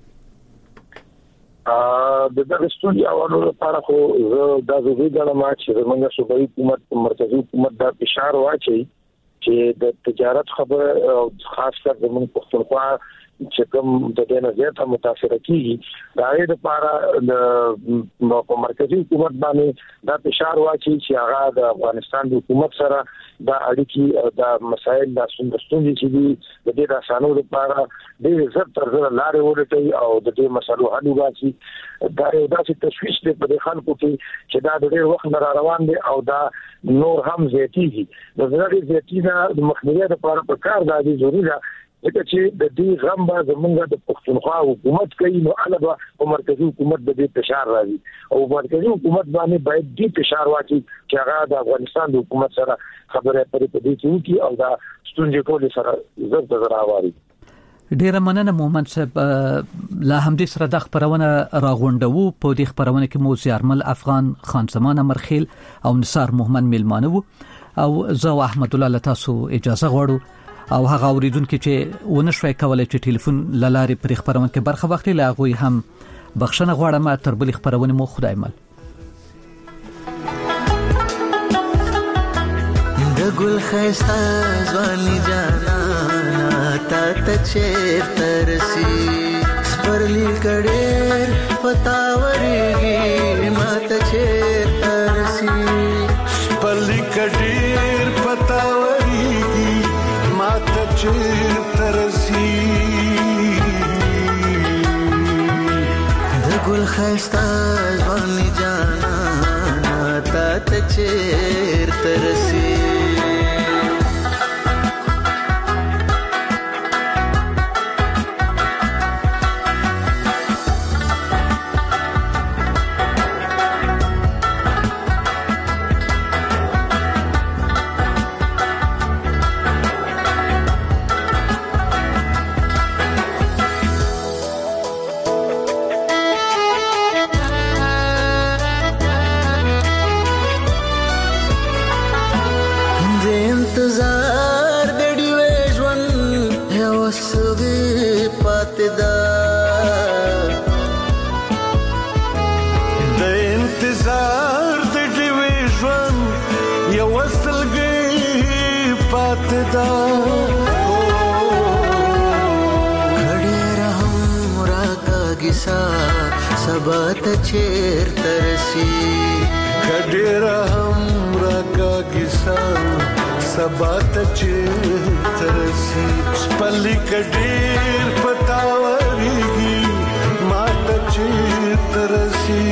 د دغستونی اوانو لپاره خو د زوی ګڼم چې موږ صوبایي حکومت مرکزی حکومت دا فشار واچي چې د تجارت خبره او خاص کر د موږ پښتونخوا چې کوم د دې نه زیاته متاثر کیږي دا یې لپاره د مرکزی حکومت باندې دا فشار واچي چې هغه د افغانستان د حکومت سره د اړیکې د مسایل د ستونزې چې دي د دې د اسانو لپاره د زر تر زر لارې ورته او د دې مسلو حل وکړي دا یو داسې تشویش دی په خلکو کې چې دا د ډېر وخت نه روان دي او دا نور هم زیاتېږي د زړه زیاتینا د مخنیوي لپاره په کار دا دي ضروري ده ځکه چې د دې غم به زمونږ د پښتونخوا حکومت کوي نو علاوه په مرکزی حکومت د دې فشار راځي او مرکزی حکومت باندې باید دې فشار واچي چې هغه د افغانستان د حکومت سره خبرې پرې په دې کې وکړي او دا ستونزې ټول سره زر د زراواري ډیره مننه مومن صاحب لا هم دې سره د خبرونه راغونډو په دې خبرونه کې مو زیارمل افغان خان زمان مرخیل او نثار محمد میلمانو او زه احمد الله تاسو اجازه غواړو او هغه اوریدونکو چې ونشوي کولای چې ټلیفون لارې پر خبرونه کې برخه واخلي لا غوي هم بخښنه غواړم تر بل خبرونه مو خدای مل د ګل خيستا ځواني جانا تا ته چیرته رسي سپرلی کډېر پتاورېږي ما ته چیرته رسي سپرلی کډېر پتاورېږي ما ته چیرته رسي د ګل خيستا ځواني جانا تا ته چیرته رسي سبا ته چیرته رسي کډېر هم راکاږي سبا ته چیرته رسي سپلي کډېر پتاور وريږي ماته چیرته رسي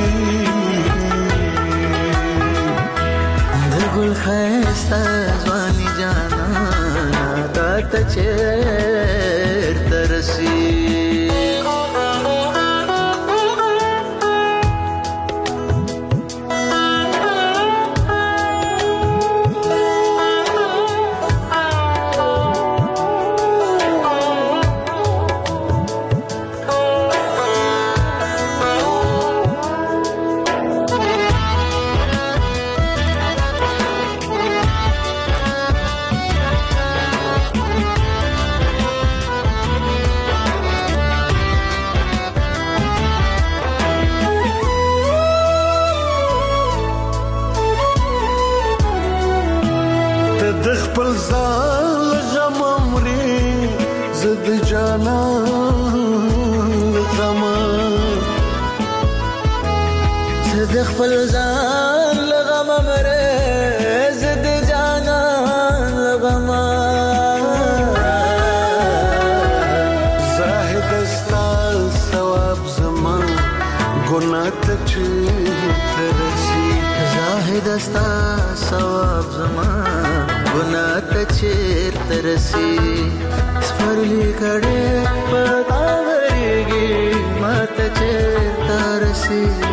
د ګل ښایسته ځواني جانانه تاته چیرته رسي خپل ځان لغم مره زد جانان لغم زاهد استال ثواب زمان ګناه ته چیرته رسي زاهد استال ثواب زمان ګناه ته چیرته رسي سپرلی کړه پتا ورګي ماته چیرته رسي